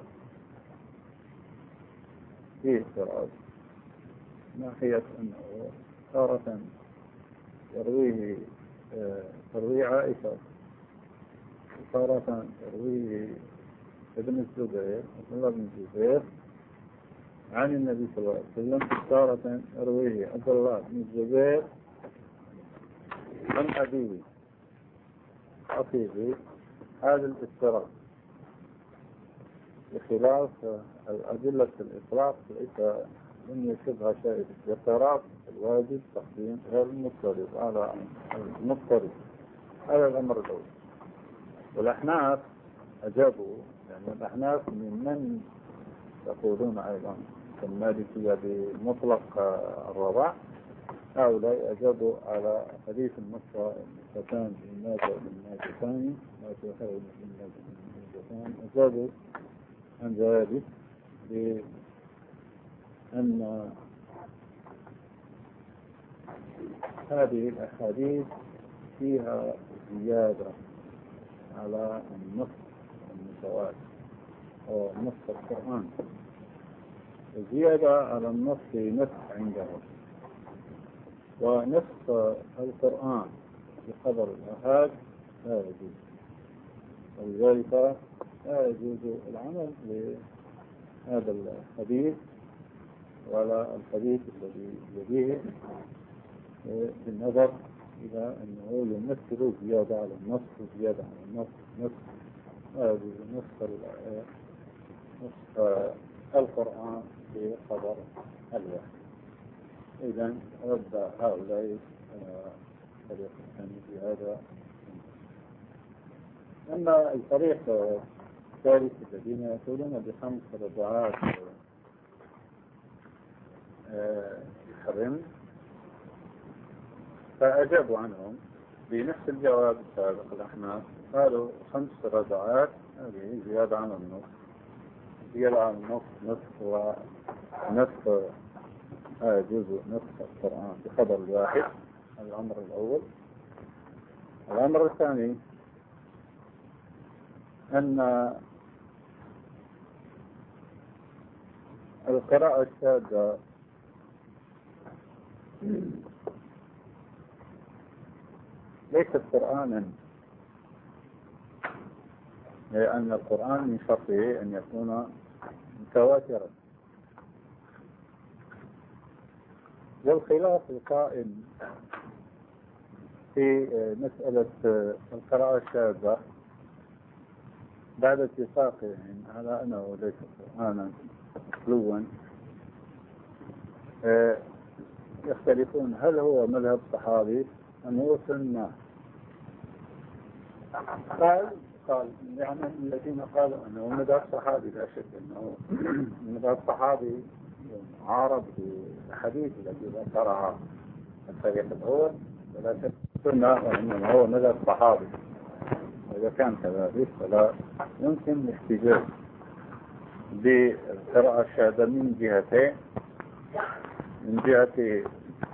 فيه اضطراب ناحية أنه تارة يرويه تروي عائشة تارة يرويه ابن الزبير عبد الله بن الزبير عن النبي صلى الله عليه وسلم، تارة يرويه عبد الله بن الزبير عن أبيه أخيه. هذا الاضطراب بخلاف الأدلة الإطلاق ليس لم يشبه شيء. الاضطراب الواجب تقديم غير المضطرب على المضطرب. هذا الأمر الأول. والأحناف أجابوا، يعني الأحناف من يقولون أيضا المالكية بمطلق الرضاع، هؤلاء أجابوا على حديث المصطفى بالناجة بالناجتان ما تخرج بالناجتان. أجابوا عن ذلك بأن هذه الأحاديث فيها زيادة على النص المتواتر أو نص القرآن، زيادة على النص نص عندهم، ونص القرآن بقدر الآحاد لا يجوز، ولذلك لا يجوز العمل بهذا الحديث ولا الحديث الذي يليه بالنظر إلى أنه يمثل زيادة على النص وزيادة على النص نص هذه نص نص القرآن بقدر الواحد. إذن رد هؤلاء الطريق الثاني في هذا. أما الطريق الثالث الذين يقولون بخمس رضعات الحرم فأجابوا عنهم بنفس الجواب السابق. الأحناف قالوا خمس رضعات هذه زيادة عن النص، يلعن نصف نصف ونصف آه جزء نصف القرآن بخبر واحد. الأمر الأول. الأمر الثاني أن القراءة الشاذة ليست قرآنا، لأن القرآن من شرطه أن يكون متواترا. والخلاف القائم في مسألة القراءة الشاذة بعد اتفاقهم على أنه ليس قرآنا متلوا يختلفون هل هو مذهب صحابي أم هو سنة. قال قال يعني الذين قالوا أنه مذهب صحابي لا شك أنه مذهب صحابي عارض بالحديث الذي ذكرها الفريق الأول، ولا شك سنة وإنما هو مذهب صحابي. وإذا كان كذلك فلا يمكن الاحتجاج بالقراءة الشاذة من جهتين: من جهة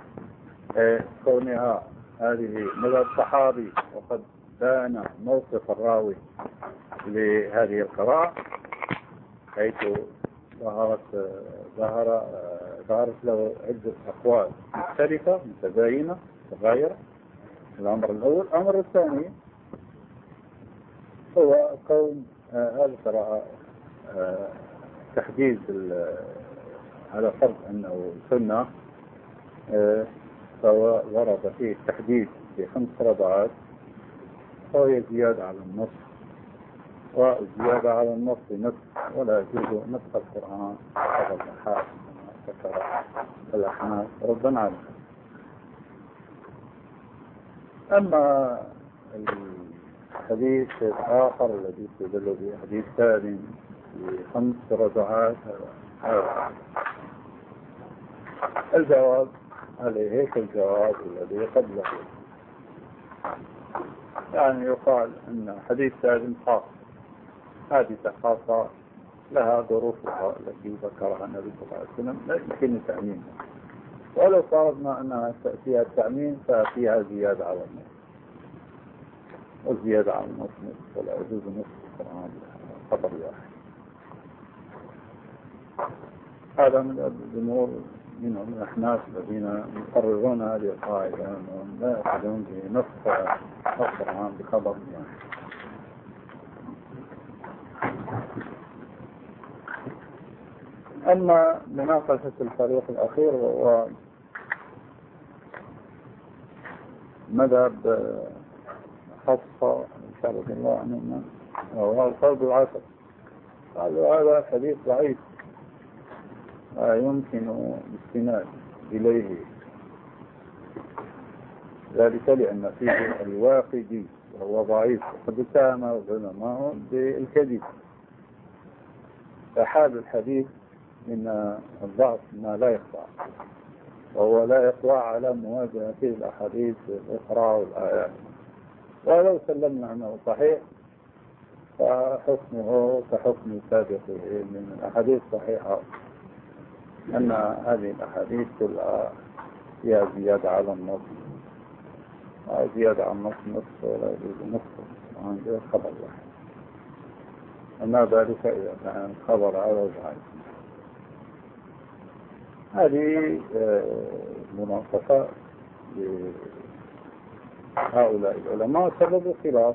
كونها هذه مذهب صحابي وقد بان موقف الراوي لهذه القراءة، حيث ظهرت ظهر ظهرت له عدة أقوال مختلفة متباينة متغايرة. الأمر الأول. الأمر الثاني هو كون هذه القراءة تحديد على فرض أنه سنة، فهو ورد فيه التحديد بخمس رضعات، فهي زيادة على النص، والزيادة على النص نصف، ولا يجوز نصف القرآن هذا الأحاد ذكر الأحناف ردا عنه. أما الحديث الآخر الذي يدل به حديث ثاني بخمس رضعات، هذا الجواب عليه هيك الجواب الذي قبله، يعني يقال أن حديث سالم خاص، حادثة خاصة لها ظروفها التي ذكرها النبي صلى الله عليه وسلم لا يمكن تأمينها. ولو فرضنا أنها فيها التأمين ففيها زيادة على النص، والزيادة على النص نصف، ولا يجوز نصف القرآن خطر واحد. هذا من الجمهور منهم الأحناف الذين يقررون هذه القاعدة أنهم لا يقعدون بنصف القرآن بخبر واحد. أما مناقشة الفريق الأخير وهو مذهب خاصة شرط الله عنهما وهو القول العصر، قالوا هذا حديث ضعيف يمكن الاستناد إليه، ذلك لأن فيه الواقدي وهو ضعيف وقد اتهم العلماء بالكذب، فحال الحديث من الضعف ما لا يخضع، وهو لا يخضع على مواجهة الأحاديث الأخرى والآيات. ولو سلمنا أنه صحيح فحكمه كحكم سابقه من الأحاديث الصحيحة، أن هذه الأحاديث كلها فيها زيادة على النص، زيادة على النص نصف ولا يجوز نصف عن خبر واحد. أما ذلك إذا كان خبر على وجهين. هذه مناقشة لهؤلاء العلماء. سبب الخلاف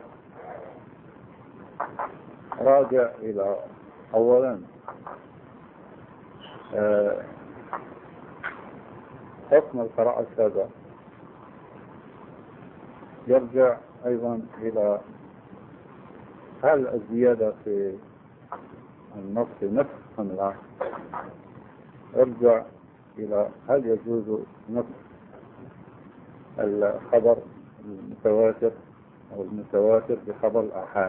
راجع إلى أولا حكم القراءة الشاذة، يرجع أيضا إلى هل الزيادة في النص نصف أم لا، يرجع إلى هل يجوز نصف الخبر المتواتر أو المتواتر بخبر الآحاد،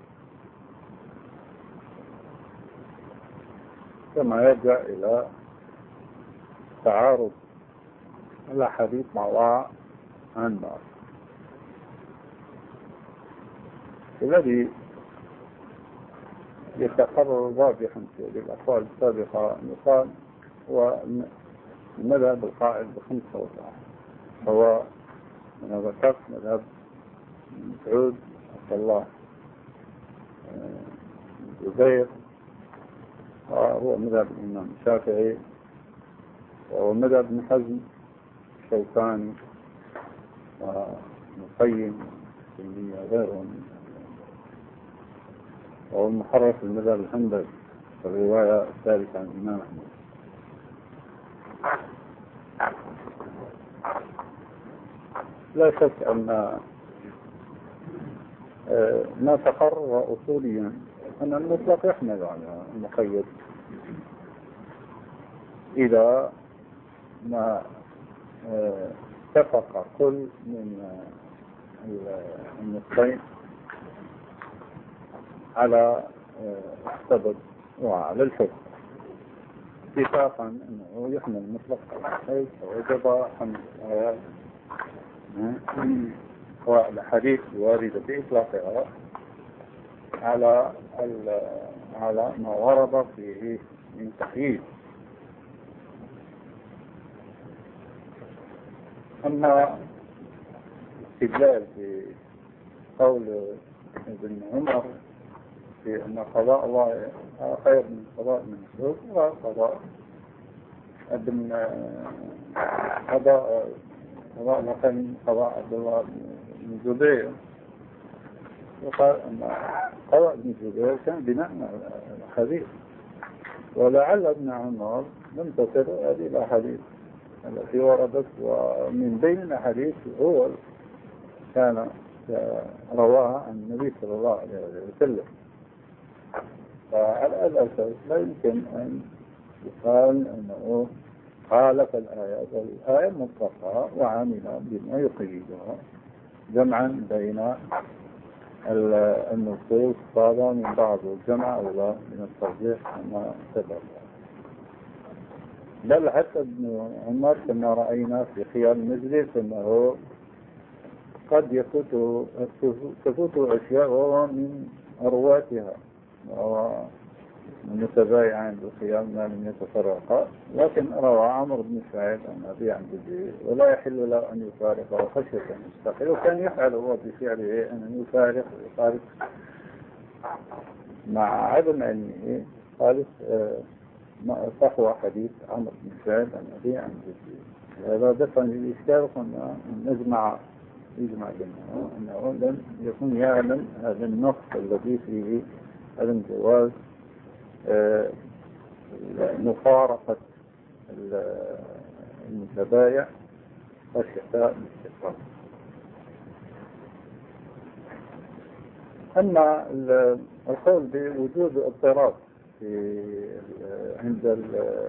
كما يرجع إلى تعارض الأحاديث مع بعض عن بعض. الذي يتقرر واضحا في الأقوال السابقة أن يقال هو المذهب القائل بخمس صوتات، هو أنا ذكرت مذهب مسعود عبد الله الزبير، وهو مذهب الإمام الشافعي، وهو مذهب ابن حزم الشوكاني ومقيم سلمية غيرهم، وهو المحرر في المذهب الحنبلي في الرواية الثالثة عن الإمام أحمد. لا شك أن ما تقرر أصوليا أن المطلق يحمل على المقيد إذا ما اتفق كل من النصين على السبب وعلى الحكم اتفاقا أنه يحمل المطلق على الحكم، فوجب حمل الآيات والحديث الواردة بإطلاقها على على ما ورد فيه من تقييد. أما استدلال في قول ابن عمر في أن قضاء الله خير من قضاء من الحدود، وقضاء ابن قضاء قضاء الله خير من قضاء عبد الله بن الزبير، وقال أن قضاء ابن الزبير كان بناء على الحديث، ولعل ابن عمر لم تصل هذه الأحاديث التي وردت، ومن بين الأحاديث هو كان رواها عن النبي صلى الله عليه وسلم. فعلى الأساس لا يمكن أن يقال أنه خالف الآيات، الآية مطلقة وعامل بما يقيدها، جمعا بين النصوص صادة من بعض الجمع أو لا من الترجيح كما سبق. بل حتى ابن عمر كما رأينا في خيار المجلس أنه قد يفوت تفوت أشياء وهو من أرواتها متبايعا بالخيار ما لم يتفرقا، لكن روى عمرو بن سعيد عن أبي عن جده ولا يحل له أن يفارق خشية أن يستقل، وكان يفعل هو بفعله أن يفارق ويفارق مع عدم علمه خالص صحوى حديث عمرو بن سعيد عن أبي عن جده. هذا دفع للإشكال، قلنا نجمع يجمع بينه أنه لم يكن يعلم هذا النص الذي فيه عدم جواز مفارقة المتبايع والشفاء بالاستقرار. أما القول بوجود اضطراب في عند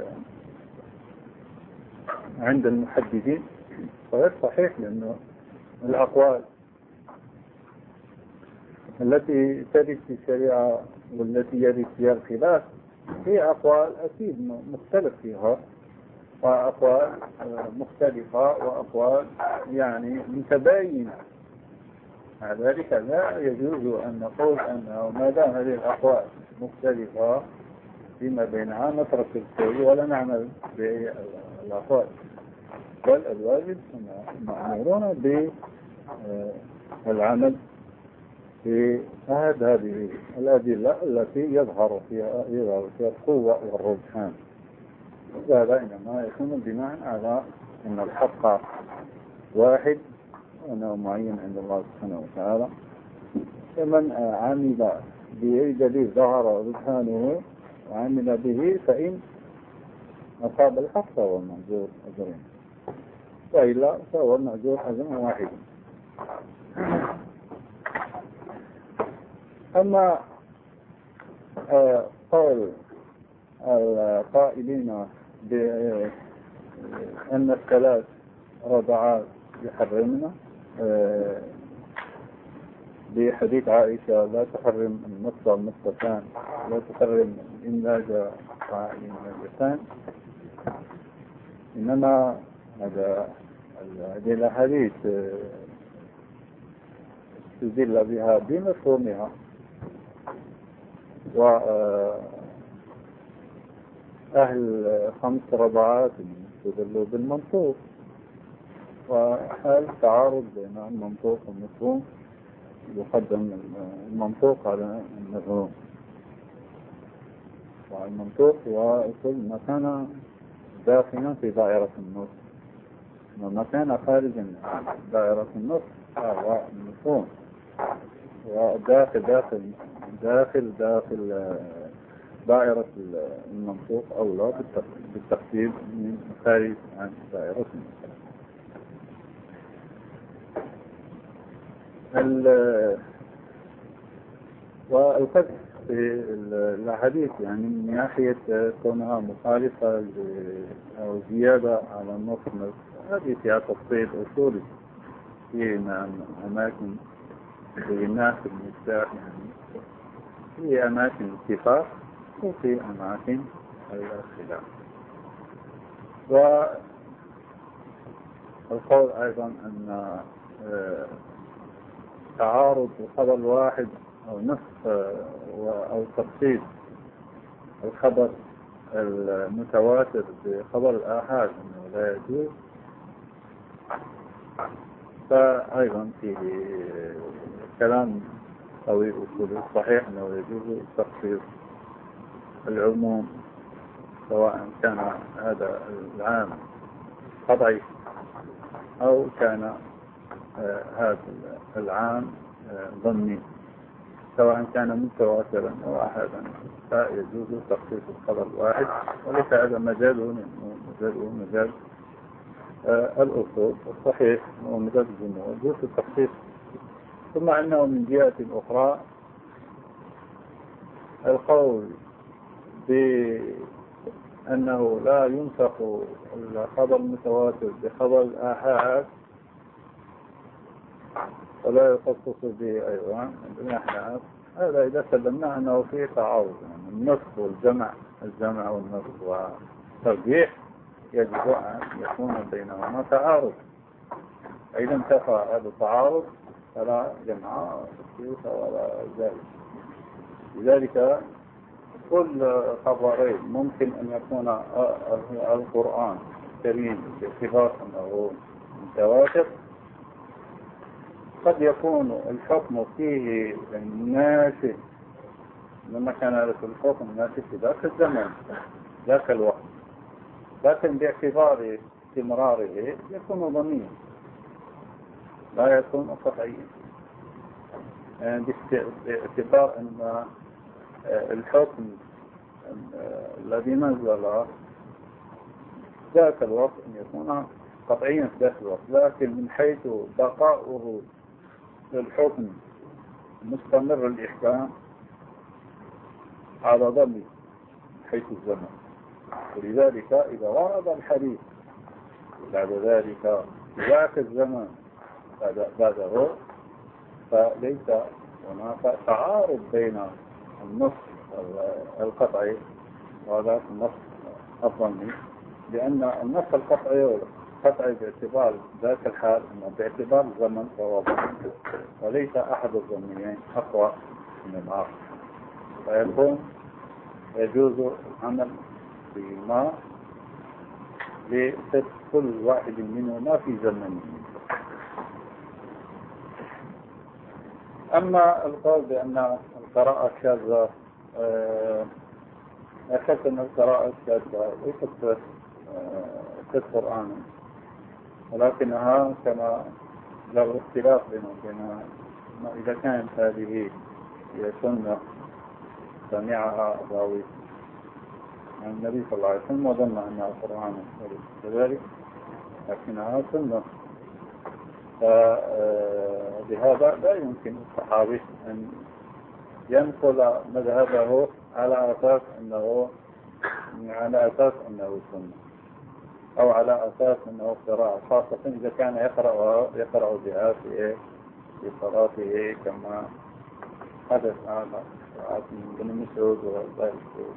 عند المحددين فغير صحيح، لأنه الأقوال التي ترد في الشريعة والتي يرد فيها الخلاف هي أقوال أكيد مختلف فيها، وأقوال مختلفة وأقوال يعني متباينة. مع ذلك لا يجوز أن نقول أنه ما دام هذه الأقوال مختلفة فيما بينها نترك الكل ولا نعمل بالأقوال، بل الواجب مأمورون بالعمل في أحد هذه الأدلة التي يظهر فيها يظهر فيها القوة والرجحان. وهذا إنما يكون بناء على أن الحق واحد وأنه معين عند الله سبحانه وتعالى، فمن عمل بأي دليل ظهر رجحانه وعمل به فإن أصاب الحق فهو المأجور أجرين، وإلا فهو المأجور أجر واحد. أما قول القائلين بأن الثلاث رضعات يحرمنا بحديث عائشة لا تحرم النصف والنصفتان، لا تحرم الإنلاج والإنلاجتان، إنما هذا هذه الأحاديث تدل بها بمفهومها، وأهل خمس رضعات يستدلوا بالمنطوق، وحال تعارض بين المنطوق والمفهوم يقدم المنطوق على المفهوم. والمنطوق هو كل ما كان داخلا في دائرة النص، وما كان خارجا عن دائرة النص فهو المفهوم، وداخل داخل داخل داخل دائرة المنطوق أولى بالتخفيف من خارج عن دائرة النص. والقدح في الحديث يعني من ناحية كونها مخالفة أو زيادة على النص، هذه فيها تفصيل أصولي في أماكن في الناس المفتاح، يعني في أماكن اتفاق وفي أماكن الخلاف. والقول أيضا أن تعارض الخبر الواحد أو نصف أو تفصيل الخبر المتواتر بخبر الآحاد أنه لا يجوز، فأيضا في كلام قوي أصولي صحيح أنه يجوز تخصيص العموم، سواء كان هذا العام قطعي أو كان هذا العام ضمني، سواء كان متواترا أو أحدا، فيجوز تخصيص الخبر الواحد. وليس هذا مجاله مجاله مجال الأصول الصحيح ومجال الجمهور يجوز التخصيص. ثم أنه من جهة أخرى القول بأنه لا ينسخ الخبر المتواتر بخبر الآحاد ولا يخصص به أيضا عندنا احنا، هذا إذا سلمنا أنه فيه تعارض، يعني النص والجمع، الجمع والنص والترجيح يجب أن يكون بينهما تعارض. إذا انتفى هذا التعارض فلا جمع ولا ذلك. لذلك كل خبرين ممكن أن يكون القرآن الكريم باعتبار أنه متواتر، قد يكون الحكم فيه ناسخ لما كان الحكم ناسخ في ذاك الزمن ذاك الوقت، لكن باعتبار استمراره يكون ضمنيا لا يكون قطعيا، يعني باعتبار أن الحكم الذي نزل ذاك الوقت أن يكون قطعيا في ذاك الوقت، لكن من حيث بقاؤه للحكم مستمر الإحكام على ضمن من حيث الزمن. ولذلك إذا ورد الحديث بعد ذلك ذاك الزمن بعده فليس هناك تعارض بين النص القطعي وذاك النص الظني، لأن النص القطعي قطعي باعتبار ذاك الحال باعتبار الزمن فهو ظني، وليس أحد الظنيين أقوى من الآخر، فيكون يجوز العمل بما لصدق كل واحد منهما في زمنه. أما القول بأن القراءة الشاذة، أخذت أن القراءة الشاذة ليست في القرآن، ولكنها كما له اختلاف بيننا إذا كانت هذه هي سنة سمعها راوي عن النبي صلى الله عليه وسلم وظن أنها القرآن كذلك، لكنها سنة، فبهذا لا يمكن الصحابي أن ينقل مذهبه على أساس أنه على أساس أنه سنة أو على أساس أنه قراءة، خاصة إذا كان يقرأ يقرأ بها في في صلاته كما حدث هذا من بن مسعود وغيره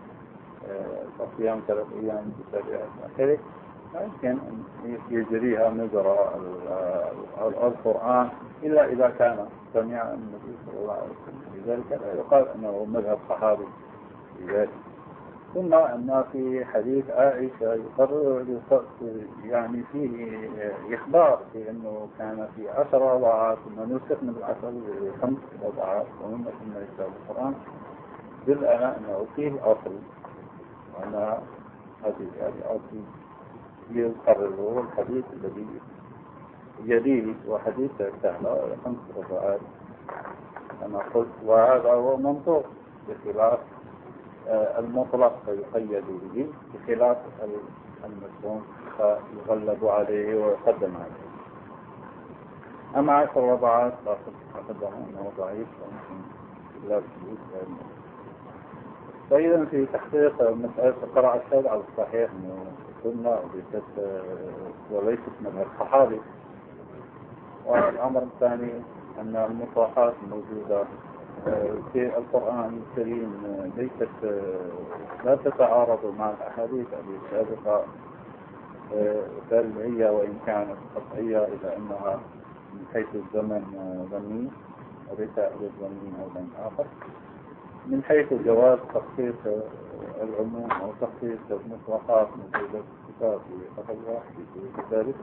صيام ثلاث أيام بسبع آخره، لا يمكن أن يجريها مجرى القرآن إلا إذا كان سمع النبي صلى الله عليه وسلم لذلك لا يقال أنه مذهب صحابي في ذلك. ثم أن في حديث عائشة يقرر يعني فيه إخبار في أنه كان في عشر وضعات ثم نسخ من العشر خمس وضعات ومما ثم يكتب القرآن دل على أنه فيه أصل، وأن هذه الأصل يقرره الحديث الذي يليه وحديث سهل خمس وضعات كما قلت، وهذا هو منطوق بخلاف المطلق فيقيد به بخلاف المسلم فيغلب عليه ويقدم عليه. أما عشر وضعات لا تقدم أنه ضعيف وممكن لا تجوز. فإذا في تحقيق مسألة قراءة الشهادة على الصحيح من السنة وليست مذهب صحابي. والأمر الثاني أن المصطلحات الموجودة في القرآن الكريم ليست لا تتعارض مع الأحاديث السابقة، بل هي وإن كانت قطعية إلى أنها من حيث الزمن ظني وليس الظني أو ظن آخر. من حيث جواز تخصيص العموم أو تخصيص المطلقات موجودة في الكتاب في خطب واحد في ذلك،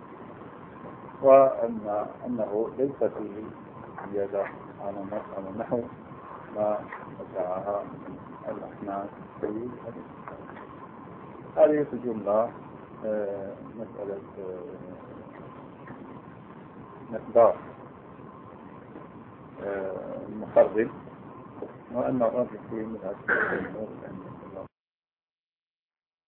وأن أنه ليس فيه زيادة على النحو ما ادعاها الأحناف في الحديث. هذه في الجملة مسألة مقدار المخرج، وأن الرجل فيه من أسفل